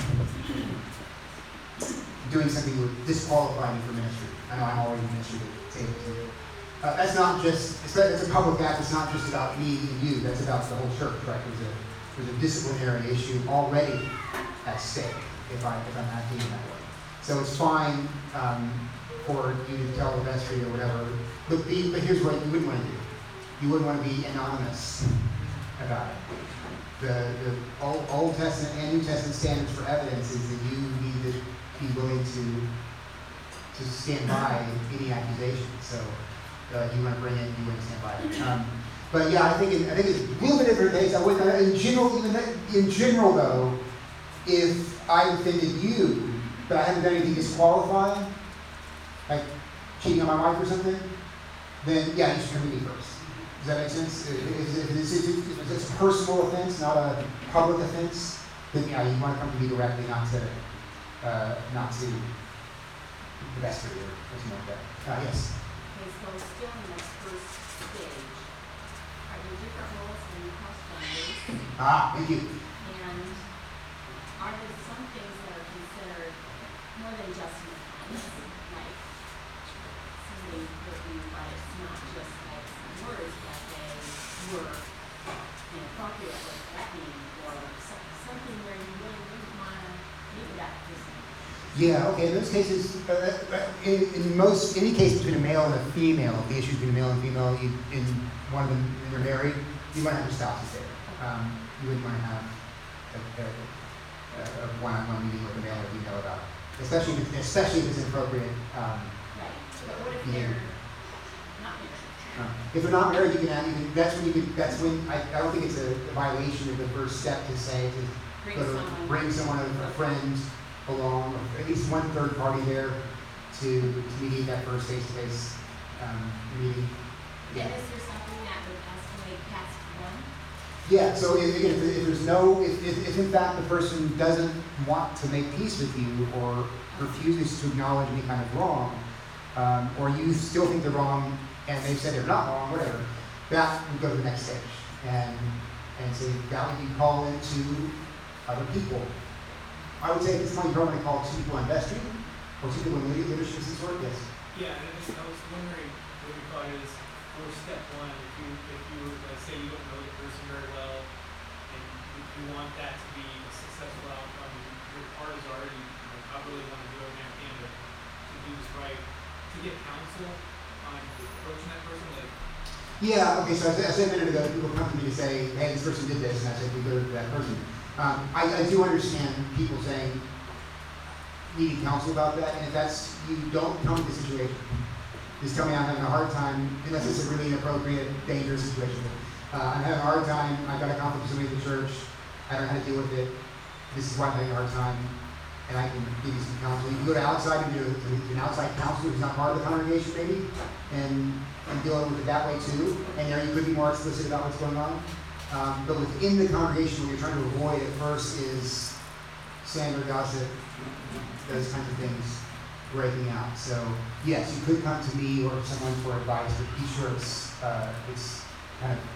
doing something that would disqualify me for ministry, I know I'm already in ministry, but say it to you. Uh, that's not just, it's, it's a public act, it's not just about me and you, that's about the whole church, right? There's a, there's a disciplinary issue already at stake if, I, if I'm acting in that way. So it's fine um, for you to tell the vestry or whatever, but, be, but here's what you wouldn't want to do. You wouldn't want to be anonymous about it. The, the Old, Old Testament and New Testament standards for evidence is that you need to be willing to to stand by any accusation. So uh, you want to bring it, you want to stand by it. Um, but yeah, I think it, I think it's a little bit different case. I would in general, even in general though, if I offended you, but I haven't done anything disqualifying, like cheating on my wife or something, then yeah, you should come to me first. Does that make sense? If it's, if it's a personal offense, not a public offense, then yeah, you want to come to me directly, not to, uh, not to the vestry or something like that. Uh, yes? Okay, so still in this first stage, are there different roles when you touched on this? Ah, thank you. And are there some things that are considered more than just an offense, like somebody put you, but it's not just like some words that they were inappropriate, or that mean, or some- something where you really wouldn't want to meet with that person? Yeah, okay, in those cases, uh, uh, in, in most, any case between a male and a female, if the issue between a male and female, you, in one of them, and they're married, you might have your spouses there. Um, you wouldn't want to have a, a, a one-on-one meeting with a male or female about it, especially if, it's- especially if it's inappropriate. Um, Right, but what if Yeah. they're not married? uh, if they're not married, you can have, you can, that's when you can, that's when, I, I don't think it's a, a violation of the first step to say, to Bring go to someone. bring someone, a, a friend along, or at least one third party there to, to mediate that first face-to-face um, meeting. And is there something that would escalate past one? Yeah, so if, again, if, if there's no, if, if, if in fact the person doesn't want to make peace with you or refuses to acknowledge any kind of wrong, um, or you still think they're wrong and they've said they're not wrong, whatever, that would go to the next stage. And, and so that would be called into other people. I would say at this point, you probably call two people on vestry, or two people in leader- leadership of some sort, yes. Yeah, and I was- I was wondering what your thought is for step one, if you, if you, like, say you don't know the person very well, and you, you want that to be a successful outcome, your part is already, like, I really want to do everything I can to, to do this right, to get counsel on approaching that person, like, Yeah, okay, so I said, I said a minute ago, people come to me to say, hey, this person did this, and I said, we go to that person. Um, I, I do understand people saying, needing counsel about that, and if that's, you don't come to the situation. Just tell me I'm having a hard time, unless it's a really inappropriate, dangerous situation. Uh, I'm having a hard time, I've got a conflict with somebody at the church, I don't know how to deal with it, this is why I'm having a hard time. and I can give you some counsel. You can go to outside and do to an outside counselor who's not part of the congregation, maybe, and and deal with it that way too. And there you could be more explicit about what's going on. Um, but within the congregation, what you're trying to avoid at first is slander, gossip, those kinds of things breaking out. So yes, you could come to me or someone for advice, but be sure it's uh, it's kind of.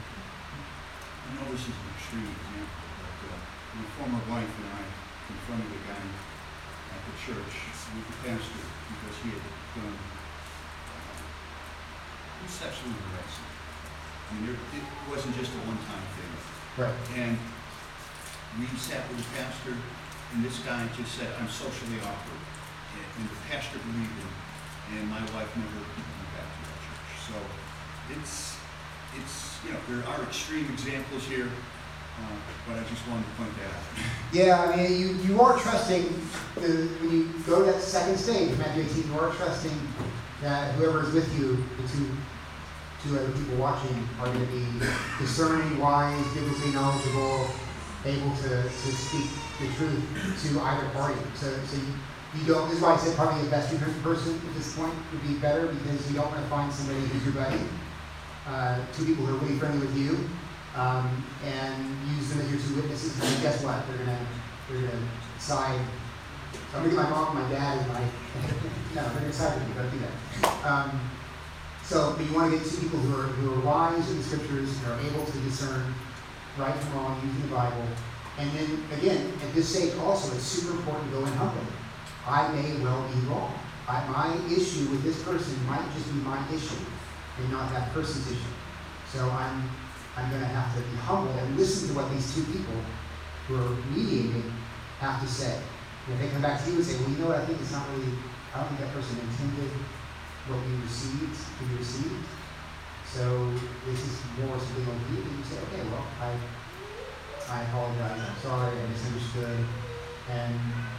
I know this is an extreme example, but uh, my former wife and I confronted a guy at the church with the pastor because he had done uh, he was sexually harassing. I mean, there, it wasn't just a one-time thing. Right. And we sat with the pastor, and this guy just said, "I'm socially awkward," and, and the pastor believed him, and my wife never went back to that church. So it's. It's, you know, there are extreme examples here, uh, but I just wanted to point that out. Yeah, I mean, you, you are trusting, the, when you go to that second stage, Matthew eighteen, you are trusting that whoever is with you, the two, two other people watching, are going to be discerning, wise, biblically knowledgeable, able to, to speak the truth to either party. So, so you, you don't, this is why I said probably a best return person at this point would be better, because you don't want to find somebody who's your buddy. Uh, two people who are really friendly with you, um, and use them as your two witnesses. And guess what? They're gonna they're gonna side. So I'm gonna get my mom and my dad as my no, they're gonna side with me. Don't do that. Um, so, but you want to get two people who are who are wise in the scriptures and are able to discern right from wrong using the Bible. And then again, at this stage also, it's super important to go in humbly. I may well be wrong. I, my issue with this person might just be my issue, and not that person's issue. So I'm I'm going to have to be humble and listen to what these two people who are mediating have to say. And if they come back to you and say, well, you know what, I think it's not really, I don't think that person intended what we received to be received. So this is more something on you. And you say, okay, well, I I apologize, I'm sorry, I misunderstood. And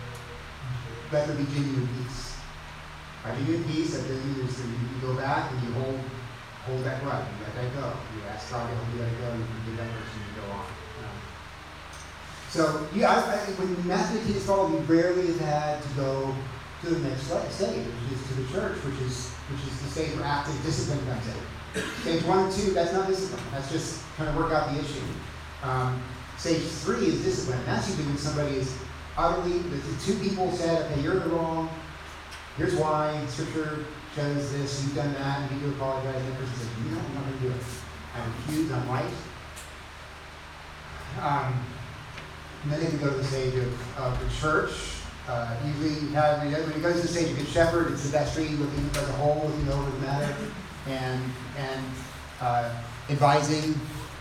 let there be genuine peace. By genuine peace, that then you, you go back and you hold hold that right, you let that go. You ask God to help you let it go, you forgive that person, and go on. Um, so, yeah, I, I, when Matthew eighteen is followed, we rarely have had to go to the next stage, which is to the church, which is which is the stage where active discipline comes in. Stage one and two, that's not discipline. That's just trying to work out the issue. Um, stage three is discipline. And that's usually when somebody is utterly, the, the two people said, okay, you're in the wrong, here's why, Scripture shows this, you've done that, and you do apologize, and the person says, no, I'm not going to do it. I refuse, I'm right. Um, and then they can go to the stage of, of the church. Uh, usually, you have, when you go to the stage of Good Shepherd, it's the vestry looking as a whole, looking over the matter, and and uh, advising.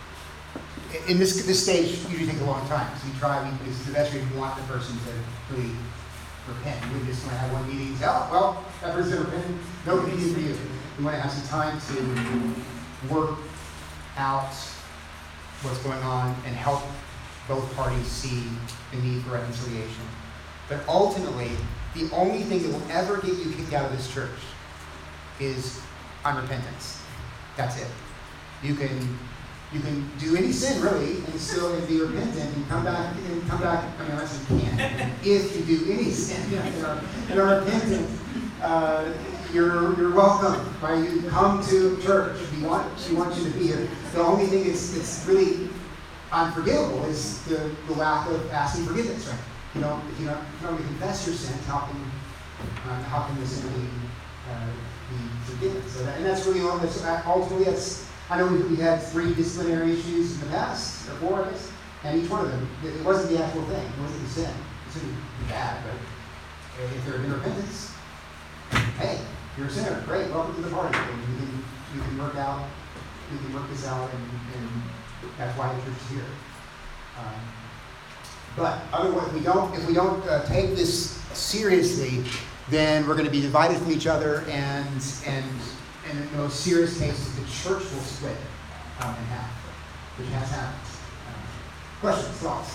In this this stage, usually takes a long time. So you try, because the vestry, you want the person to really repent. You wouldn't just want to have one meeting and say, oh, well, that person repented. No meeting for you. You want to have some time to work out what's going on and help both parties see the need for reconciliation. But ultimately, the only thing that will ever get you kicked out of this church is unrepentance. That's it. You can you can do any sin really and still be repentant and come back and come back. I mean, unless you can't. If you do any sin and are, and are repentant, uh, you're you're welcome. Right? You come to church. We want we want you to be here. The only thing is it's really unforgivable is the, the lack of asking forgiveness. Right? You know, if you don't, if you don't confess your sins, how can uh, how can the sin be, uh, be forgiven? So that, and that's really all. That's ultimately that's. I know we, we had three disciplinary issues in the past, or four, I guess, and each one of them, it wasn't the actual thing. It wasn't the sin. It shouldn't be bad, but if there had been repentance, hey, you're a sinner. Great, welcome to the party. And you can you can work out, you can work this out, and, and that's why the church is here. Um, But otherwise, if we don't, if we don't uh, take this seriously, then we're going to be divided from each other, and and and in the most serious cases, the church will split um, in half, which has happened. Um, questions, thoughts?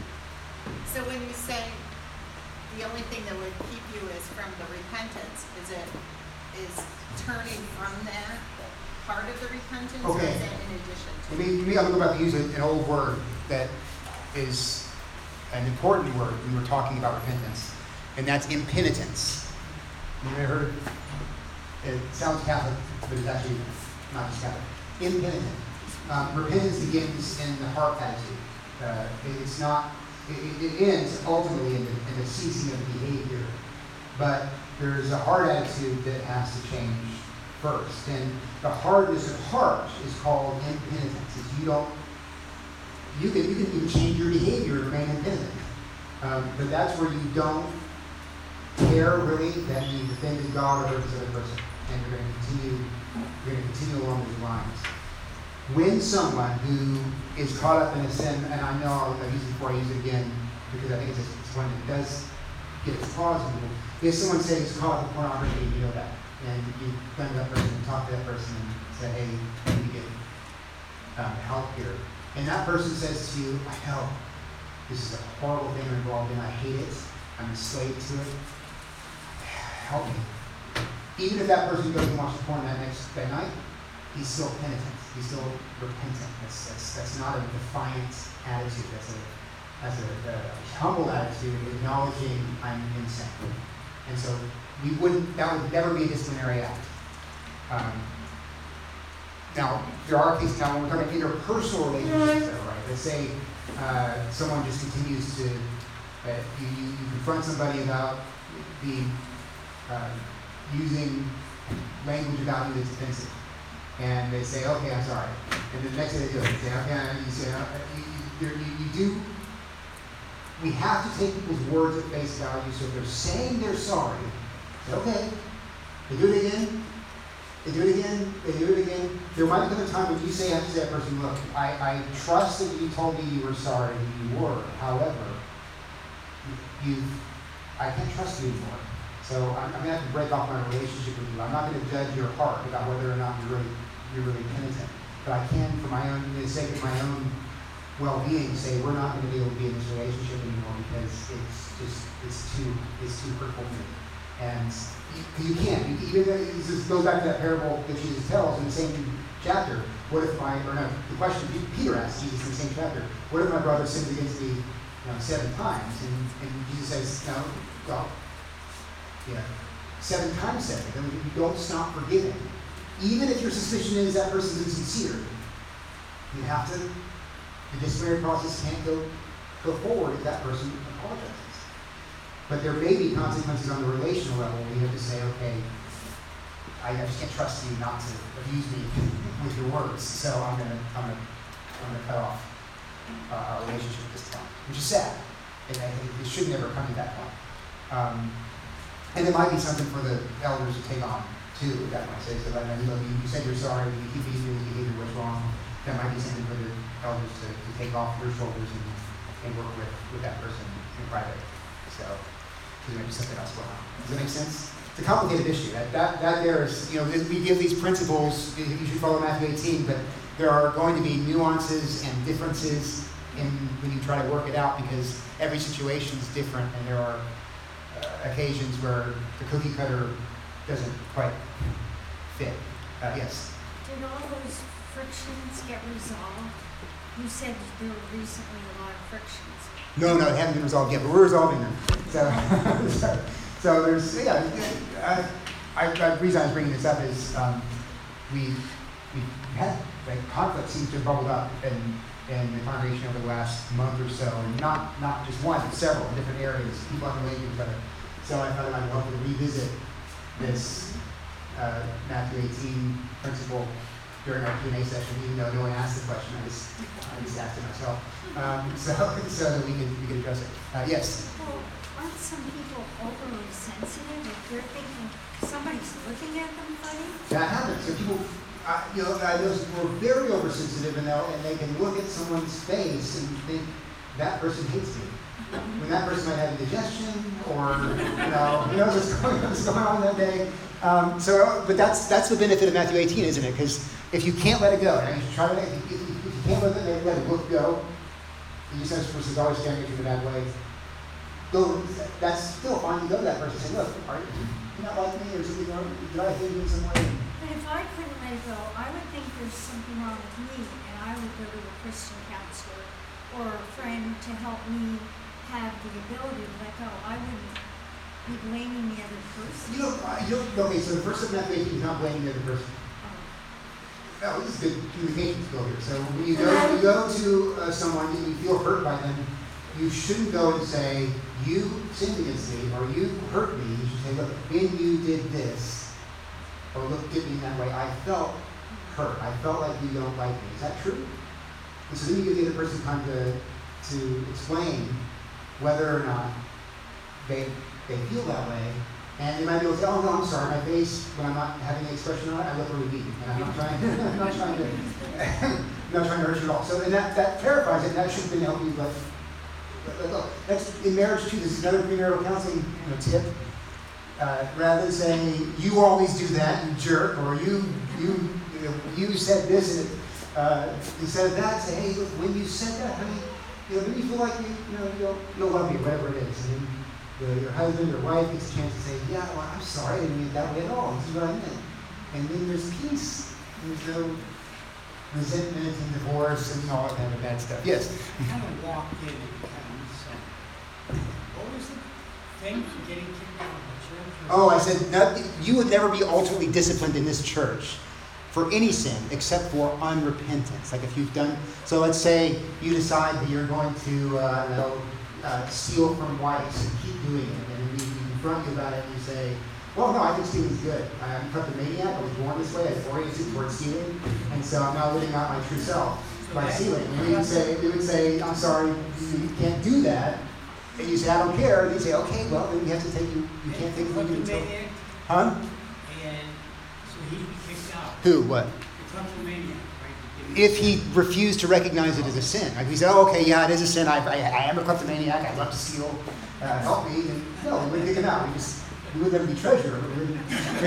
So when you say the only thing that would keep you is from the repentance, is it is turning from that part of the repentance, Okay. or is that in addition to? Let me, let me I'm about to use an old word that is an important word when we're talking about repentance. and that's impenitence. You ever heard? It sounds Catholic, but it's actually not just Catholic. Impenitent. Um, repentance begins in the heart attitude. Uh, it, it's not. It, it ends ultimately in the, in the ceasing of behavior, but there's a heart attitude that has to change first. And the hardness of heart is called impenitence. It's you don't. You can you can even change your behavior and remain impenitent, um, but that's where you don't care really that you offended God or hurt this other person, and you're going to continue. You're going to continue along those lines. When someone who is caught up in a sin, and I know I've used it before, I use it again because I think it's, it's one that does get its plausible. If someone says he's caught up in pornography, you know that, and you go to that person and talk to that person and say, hey, I need to get um, help here. And that person says to you, I know, this is a horrible thing I'm involved in, I hate it, I'm enslaved to it, help me. Even if that person goes and watches porn that next that night, he's still penitent. He's still repentant. That's, that's, that's not a defiant attitude. That's a that's a, a humble attitude, acknowledging I'm in sin. And so we wouldn't. That would never be a disciplinary act. Um, now there are cases now when we're talking about interpersonal relationships, though, right? Let's say uh, someone just continues to uh, you, you, you confront somebody about the uh, using language about you that's offensive. And they say, okay, I'm sorry. And then the next day they do it. They say, okay, you say, uh, you, you, you, you do, we have to take people's words at face value. So if they're saying they're sorry, say, okay, they do it again, they do it again, they do it again. There might come a time when you say, have to say to that person, look, I, I trust that you told me you were sorry, and you were. However, you, I can't trust you anymore. So I'm, I'm going to have to break off my relationship with you. I'm not going to judge your heart about whether or not you're really, you're really penitent. But I can, for my own, for the sake of my own well-being, say we're not going to be able to be in this relationship anymore because it's just, it's too, it's too hurtful to me. And because you, you can't. You, even though this goes back to that parable that Jesus tells in the same chapter. What if my, or no, the question Peter asked Jesus in the same chapter, what if my brother sins against me, you know, seven times? And, and Jesus says, no, well, Yeah, seven times seven. I mean, you don't stop forgiving. Even if your suspicion is that person's insincere, you have to, the disciplinary process can't go, go forward if that person apologizes. But there may be consequences on the relational level where you have to say, okay, I just can't trust you not to abuse me with your words, so I'm gonna, I'm gonna, I'm gonna cut off uh, our relationship at this point, which is sad. And I think it should never come to that point. Um, And it might be something for the elders to take on, too, that might say. So, like, you know, you, you said you're sorry, you keep being doing behavior, what's wrong? That might be something for the elders to, to take off their shoulders and, and work with, with that person in private. So, there might be something else going on. Does that make sense? It's a complicated issue. That, that, that there is, you know, we give these principles, you should follow Matthew eighteen, but there are going to be nuances and differences in when you try to work it out because every situation is different and there are Uh, occasions where the cookie cutter doesn't quite fit. Uh, yes? Did all those frictions get resolved? You said that there were recently a lot of frictions. No, no, they haven't been resolved yet, but we're resolving them. So, so, so there's, yeah, I, I, the reason I was bringing this up is um, we, we had, like, conflict seems to have bubbled up in, in the congregation over the last month or so, and not, not just one, but several in different areas. People aren't related to each other. So I thought it might be helpful to revisit this uh, Matthew eighteen principle during our Q and A session, even though no one asked the question. I just, I just asked it myself, um, so so that we can we can address it. Uh, yes. Well, aren't some people overly sensitive if they're thinking somebody's looking at them funny? That happens. So people, uh, you know, I know some people are very oversensitive, and they and they can look at someone's face and think that person hates me. When that person might have indigestion, or you know, who knows what's going, what's going on that day. Um, so, but that's that's the benefit of Matthew eighteen, isn't it? Because if you can't let it go, and you should try to let it, if, if you can't let it, let it book go, the sense person is always staring at you in a bad way. Go. That's still fine. You go to that person and say, look, are you, you not like me, or something wrong? Did I hate you in some way? But if I couldn't let it go, I would think there's something wrong with me, and I would go to a Christian counselor or a friend to help me have the ability to let go. I wouldn't be blaming the other person? You don't, uh, you don't, okay, so the first step in that making is not blaming the other person. Oh, Oh, this is good communication skill here. So when you go, when you go to uh, someone and you feel hurt by them, you shouldn't go and say, you sinned against me, or you hurt me. You should say, look, when you did this, or looked at me in that way, I felt hurt. I felt like you don't like me. Is that true? And so then you give the other person time to, to explain whether or not they, they feel that way. And they might be able to say, oh no, I'm sorry, my face, when I'm not having the expression on it, I look really weak. And I'm not trying, I'm not trying to, I'm not trying to hurt you at all. So and that, that clarifies it, and that should help you, but, but, but look, that's in marriage too. This is another premarital counseling you know, tip. Uh, rather than saying, you always do that, you jerk, or you, you, you, know, you said this, and it, uh, instead of that, say, hey, look, when you said that, honey, you know, maybe you feel like you, you know, you don't, you don't love me, whatever it is. And then, The, your husband or wife gets a chance to say, yeah, well, I'm sorry, I didn't mean it that way at all. This is what I meant. And then there's peace. There's no resentment and divorce and all that kind of bad stuff. Yes? I kind of walked in and kind of said, what was the thing for getting kicked out of the church? Oh, I said, no, you would never be ultimately disciplined in this church for any sin except for unrepentance. Like if you've done, so let's say you decide that you're going to, uh, you know, Uh, steal from whites and keep doing it, and then we confront you about it and you say, well, no, I think stealing's good. I'm a kleptomaniac, I was born this way, I was oriented towards stealing, and so I'm now living out my true self by stealing. And we would say, we would say, I'm sorry, you can't do that. And you say, I don't care. And you say, okay, well, then we have to take you, you can't take you until. Huh? And so he'd be kicked out. Who, what? The kleptomaniac, right? If he refused to recognize it as a sin. Like he said, oh, okay, yeah, it is a sin. I, I, I am a kleptomaniac. I love to steal. Uh, help me. And no, we wouldn't kick him out. We just, we would never be treasurer. But we wouldn't,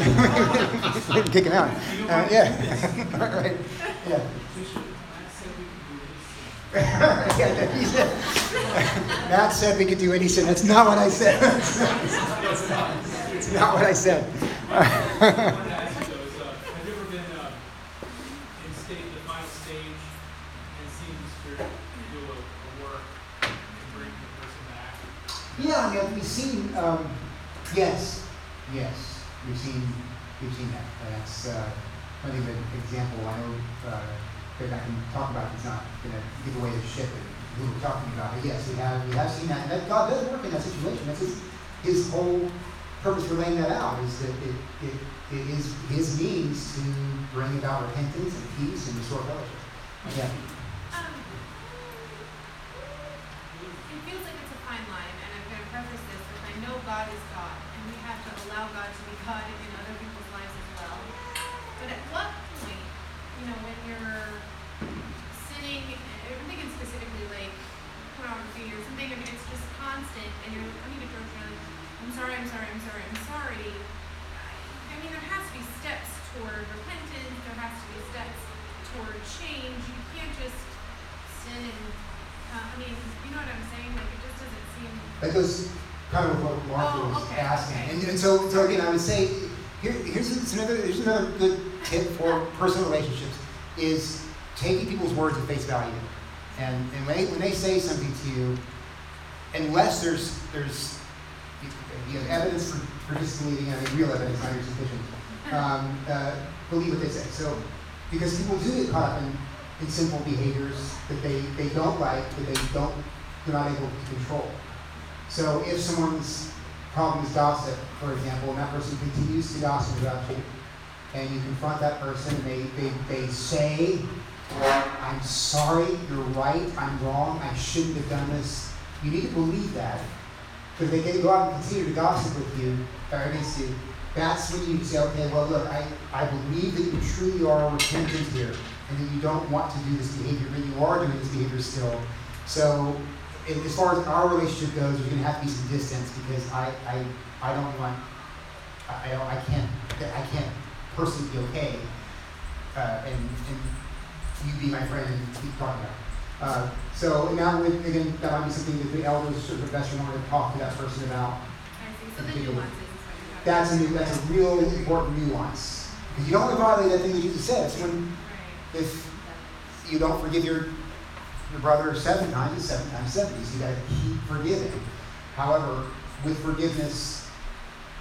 we wouldn't kick him out. Uh, yeah. right, right. Yeah. yeah he said, Matt said we could do any sin. That's not what I said. It's not what I said. Yeah, I mean, we've seen, um, yes, yes, we've seen, we've seen that. That's uh, I think an example. I know uh, that I can talk about. It's not going to give away the shit that we were talking about. But yes, we have, we have seen that. And that God does work in that situation. That's his, his whole purpose for laying that out. Is that it, it, it is his means to bring about repentance and peace and restore fellowship. Yeah. Um, it feels like it's a fine line, and I'm going to preface this with I know God is God, and we have to allow God to be God in other people's lives as well. But at what point, you know, when you're sinning, I'm thinking specifically like pornography or something, and it's just constant, and you're coming to church and you're like, I'm sorry, I'm sorry, I'm sorry, I'm sorry. I mean, there has to be steps toward repentance, there has to be steps toward change. You can't just sin and, uh, I mean, you know what I'm saying? Like, it just doesn't seem... That goes kind of what Martha Oh, was okay, asking. okay. And, and so, so again, I would say, here, here's, it's another, here's another good tip for personal relationships, is taking people's words at face value. And, and when, they, when they say something to you, unless there's, there's you know, evidence for, for disbelieving, I mean, real evidence, not your suspicion, um, uh, believe what they say. So, because people do get caught up in, in sinful behaviors that they, they don't like, that they don't, they're not able to control. So if someone's problem is gossip, for example, and that person continues to gossip about you, and you confront that person and they, they, they say, I'm sorry, you're right, I'm wrong, I shouldn't have done this, you need to believe that. Because they can go out and continue to gossip with you, or against you. That's when you say, okay, well, look, I, I believe that you truly are repentant here, and that you don't want to do this behavior, but you are doing this behavior still. So, as far as our relationship goes, there's going to have to be some distance, because I, I, I don't want, I, I, don't, I can't, I can't personally be okay, uh, and, and you be my friend and keep talking about it. Uh, so, and that would, again, that might be something that the elders or the professor wanted to talk to that person about. I see. So the nuances is what you're talking That's a about. new, that's a real important nuance. Because you don't want to violate that thing that Jesus says. When, Right. if you don't forgive your your brother seven times, it's seven times seventy. So you got to keep forgiving. However, with forgiveness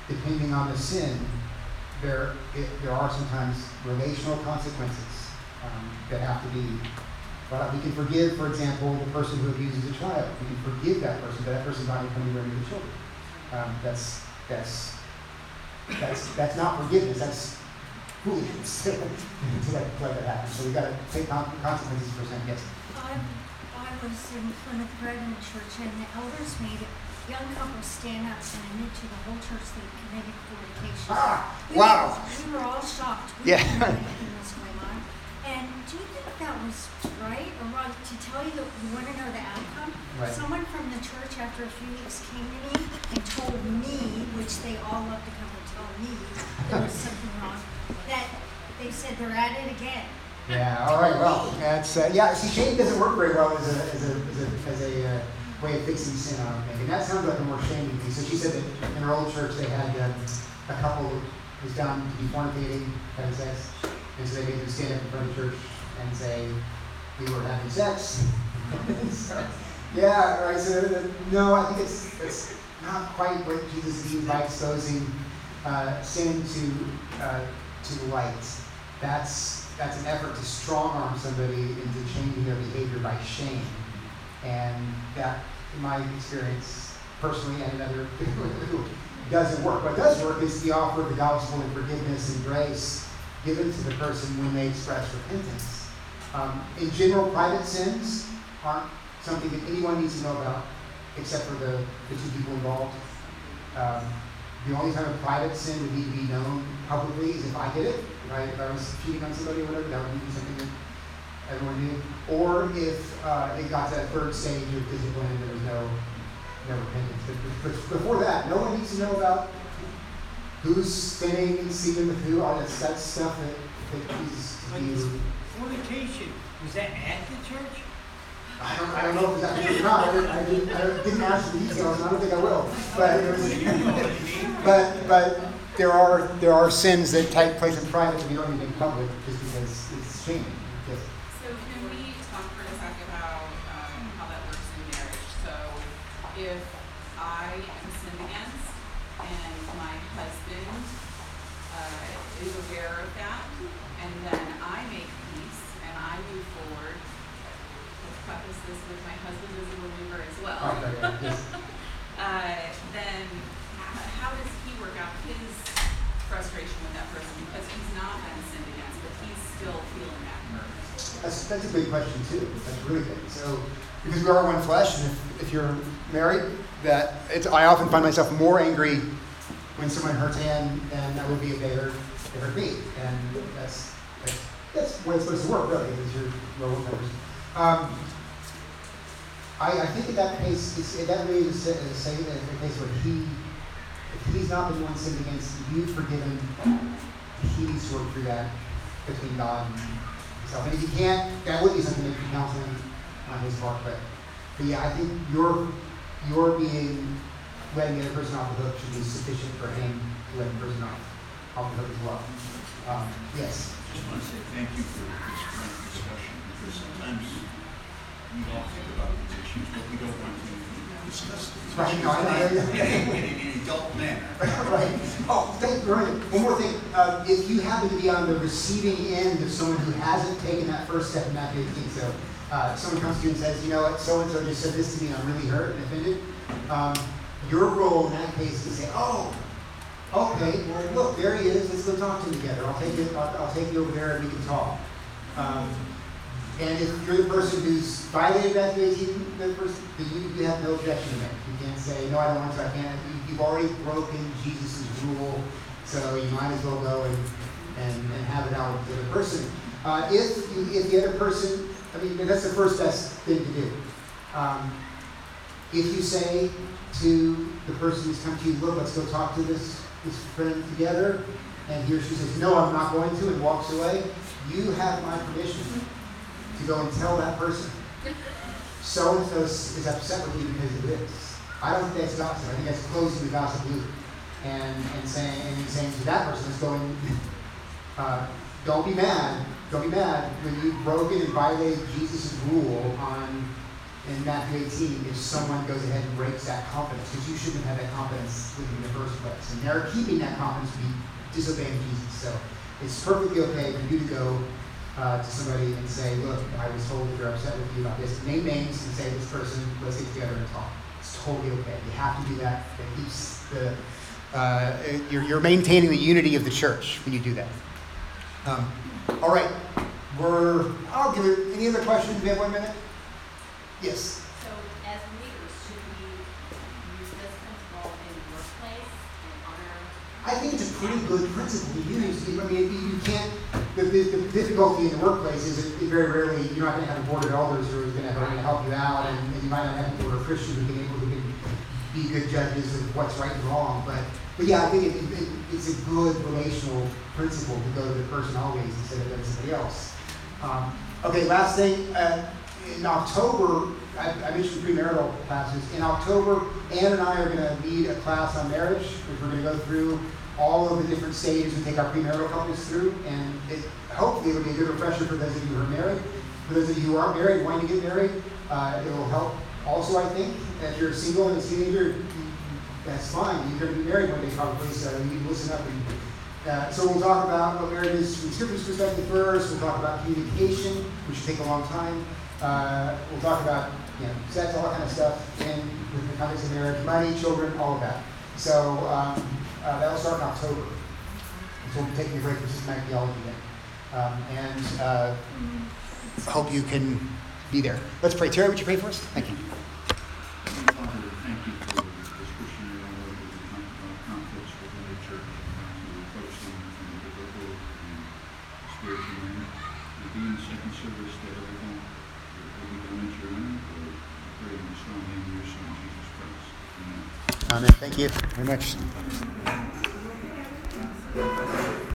depending on the sin, there it, there are sometimes relational consequences um, that have to be brought up. We can forgive, for example, the person who abuses a child. We can forgive that person, but that person's not going to come anywhere near the children. Um, that's that's that's that's not forgiveness. That's foolishness to let, let that happen. So we got to take con- consequences for sin. Yes. I, I was in Plymouth Brethren Church, and the elders made a young couple stand up and admit to the whole church they committed fornication. Ah, We wow. were- We were all shocked. We Yeah. didn't know anything was going on. And do you think that was right or wrong? To tell you that you want to know the outcome? Right. Someone from the church after a few weeks came to me and told me, which they all love to come and tell me there was something wrong, that they said they're at it again. Yeah. All right. Well, that's uh, yeah. See, shame doesn't work very well as a as a as a, as a uh, way of fixing sin. I don't think. And that sounds like a more shaming thing. So she said that in her old church they had um, a couple who was found to be fornicating, having sex, and so they made them stand up in front of the church and say we were having sex. So, yeah. Right. So uh, no, I think it's it's not quite what Jesus means by exposing uh, sin to uh, to the light. That's that's an effort to strong arm somebody into changing their behavior by shame, and that, in my experience, personally and another, doesn't work. What does work is the offer of the gospel and forgiveness and grace given to the person when they express repentance. Um, in general, private sins aren't something that anyone needs to know about, except for the, the two people involved. Um, the only time a private sin would need to be known publicly is if I did it. Right? If I was cheating on somebody or whatever, that would be something that everyone knew. Or if uh, it got to that third stage of discipline and there was no, no repentance. But, but before that, no one needs to know about who's sinning and sleeping with who. All that's, that's stuff that, that Jesus But to this do. fornication, was that at the church? I don't, I don't know if that's or not. I didn't, I didn't, I didn't ask the details, and I don't think I will. But it was, but but there are there are sins that take place in private that we don't need in public just because it's shaming. Yes. So can we talk for a second about um, how that works in marriage? So if I am sinned against and my husband uh, is aware of that, and then I make peace and I move forward, let's preface this with my husband is a believer as well. Okay, yes. uh, then h- how does he work out his frustration with that person because he's not been sinned against, but he's still feeling that hurt? That's, that's a big question too. That's really good. So, because we are one flesh, and if, if you're married, that it's, I often find myself more angry when someone hurts Ann than I would be if they hurt, they hurt me. And that's that's that's the way it's supposed to work, really, because you're lower members. Um, I, I think in that case, it's, that really is a, is a, is a case where he, if he's not been one sinned against, you've forgiven, he needs to work through that between God and himself. And if he can't, that would be something that you can counsel him on his part. But, but yeah, I think your your being letting the other person off the hook should be sufficient for him to let the person off, off the hook as well. Um, yes. Just want to say thank you for this frank discussion, because sometimes we all think about these issues, but we don't want to discuss these Right, issues no, I know, in yeah. a- in an adult manner. Right. Oh, thank you. Right. One more thing. Uh, if you happen to be on the receiving end of someone who hasn't taken that first step in Matthew eighteen, so uh, someone comes to you and says, you know what, so-and-so just said this to me and I'm really hurt and offended, um, your role in that case is to say, oh, okay, well, look, there he is. Let's go talk to him together. I'll take it. I'll, I'll take you over there and we can talk. Um, and if you're the person who's violated Matthew eighteen, the person, you, you have no objection to make. You can't say, no, I don't want to. I can't. You, you've already broken Jesus' rule, so you might as well go and and, and have it out with the other person. Uh, if you, if the other person, I mean, that's the first best thing to do. Um, if you say to the person who's come to you, look, let's go talk to this this friend together, and he or she says, no, I'm not going to, and walks away, you have my permission to go and tell that person, so-and-so is upset with you because of this. I don't think that's gossip. I think that's closing the gossip loop. And, and saying and saying to that person is going, uh, don't be mad, don't be mad when you've broken and violated Jesus' rule on in in Matthew eighteen if someone goes ahead and breaks that confidence, because you shouldn't have had that confidence with you in the first place. And they're keeping that confidence to be disobeying Jesus. So it's perfectly okay for you to go uh, to somebody and say, look, I was told that they're upset with you about this. Name names and say, this person, let's get together and talk. It's totally okay. You have to do that. That keeps the, uh, you're, you're maintaining the unity of the church when you do that. Um, all right. We're, I'll give it, any other questions? We have one minute? Yes. So as leaders, should we use this principle in the workplace and honor? I think it's a pretty good principle to use. I mean, you can't, the, the, the difficulty in the workplace is that very rarely you're not going to have a board of elders who are going to help you out, and, and you might not have people who are Christian who can, able, who can be good judges of what's right and wrong. But, but yeah, I think it, it, it's a good relational principle to go to the person always instead of going to somebody else. Um, okay, last thing. Uh, in October, I, I mentioned premarital classes. In October, Ann and I are going to lead a class on marriage, which we're going to go through all of the different stages and take our premarital couples through. And it, hopefully it'll be a good refresher for those of you who are married. For those of you who aren't married and wanting to get married, uh, it will help also, I think. If you're single and a teenager, that's fine. You're going to be married one day probably, so you need to listen up. And, uh, so we'll talk about what marriage is from Scripture's perspective first. We'll talk about communication, which should take a long time. Uh, we'll talk about, you know, sex, all that kind of stuff, and with the context of marriage, money, children, all of that. So um, uh, that'll start in October. So we'll be taking a break from systematic theology then. Um, and uh, I hope you can be there. Let's pray. Terry, would you pray for us? Thank you. Father, thank you for this Christian reality that we talked about conflicts within the church and to approach them from the biblical and spiritual manner. And be in the second service that everything will be done at your own, or pray in the strong name of your Son, Jesus Christ. Amen. Amen. Thank you very much.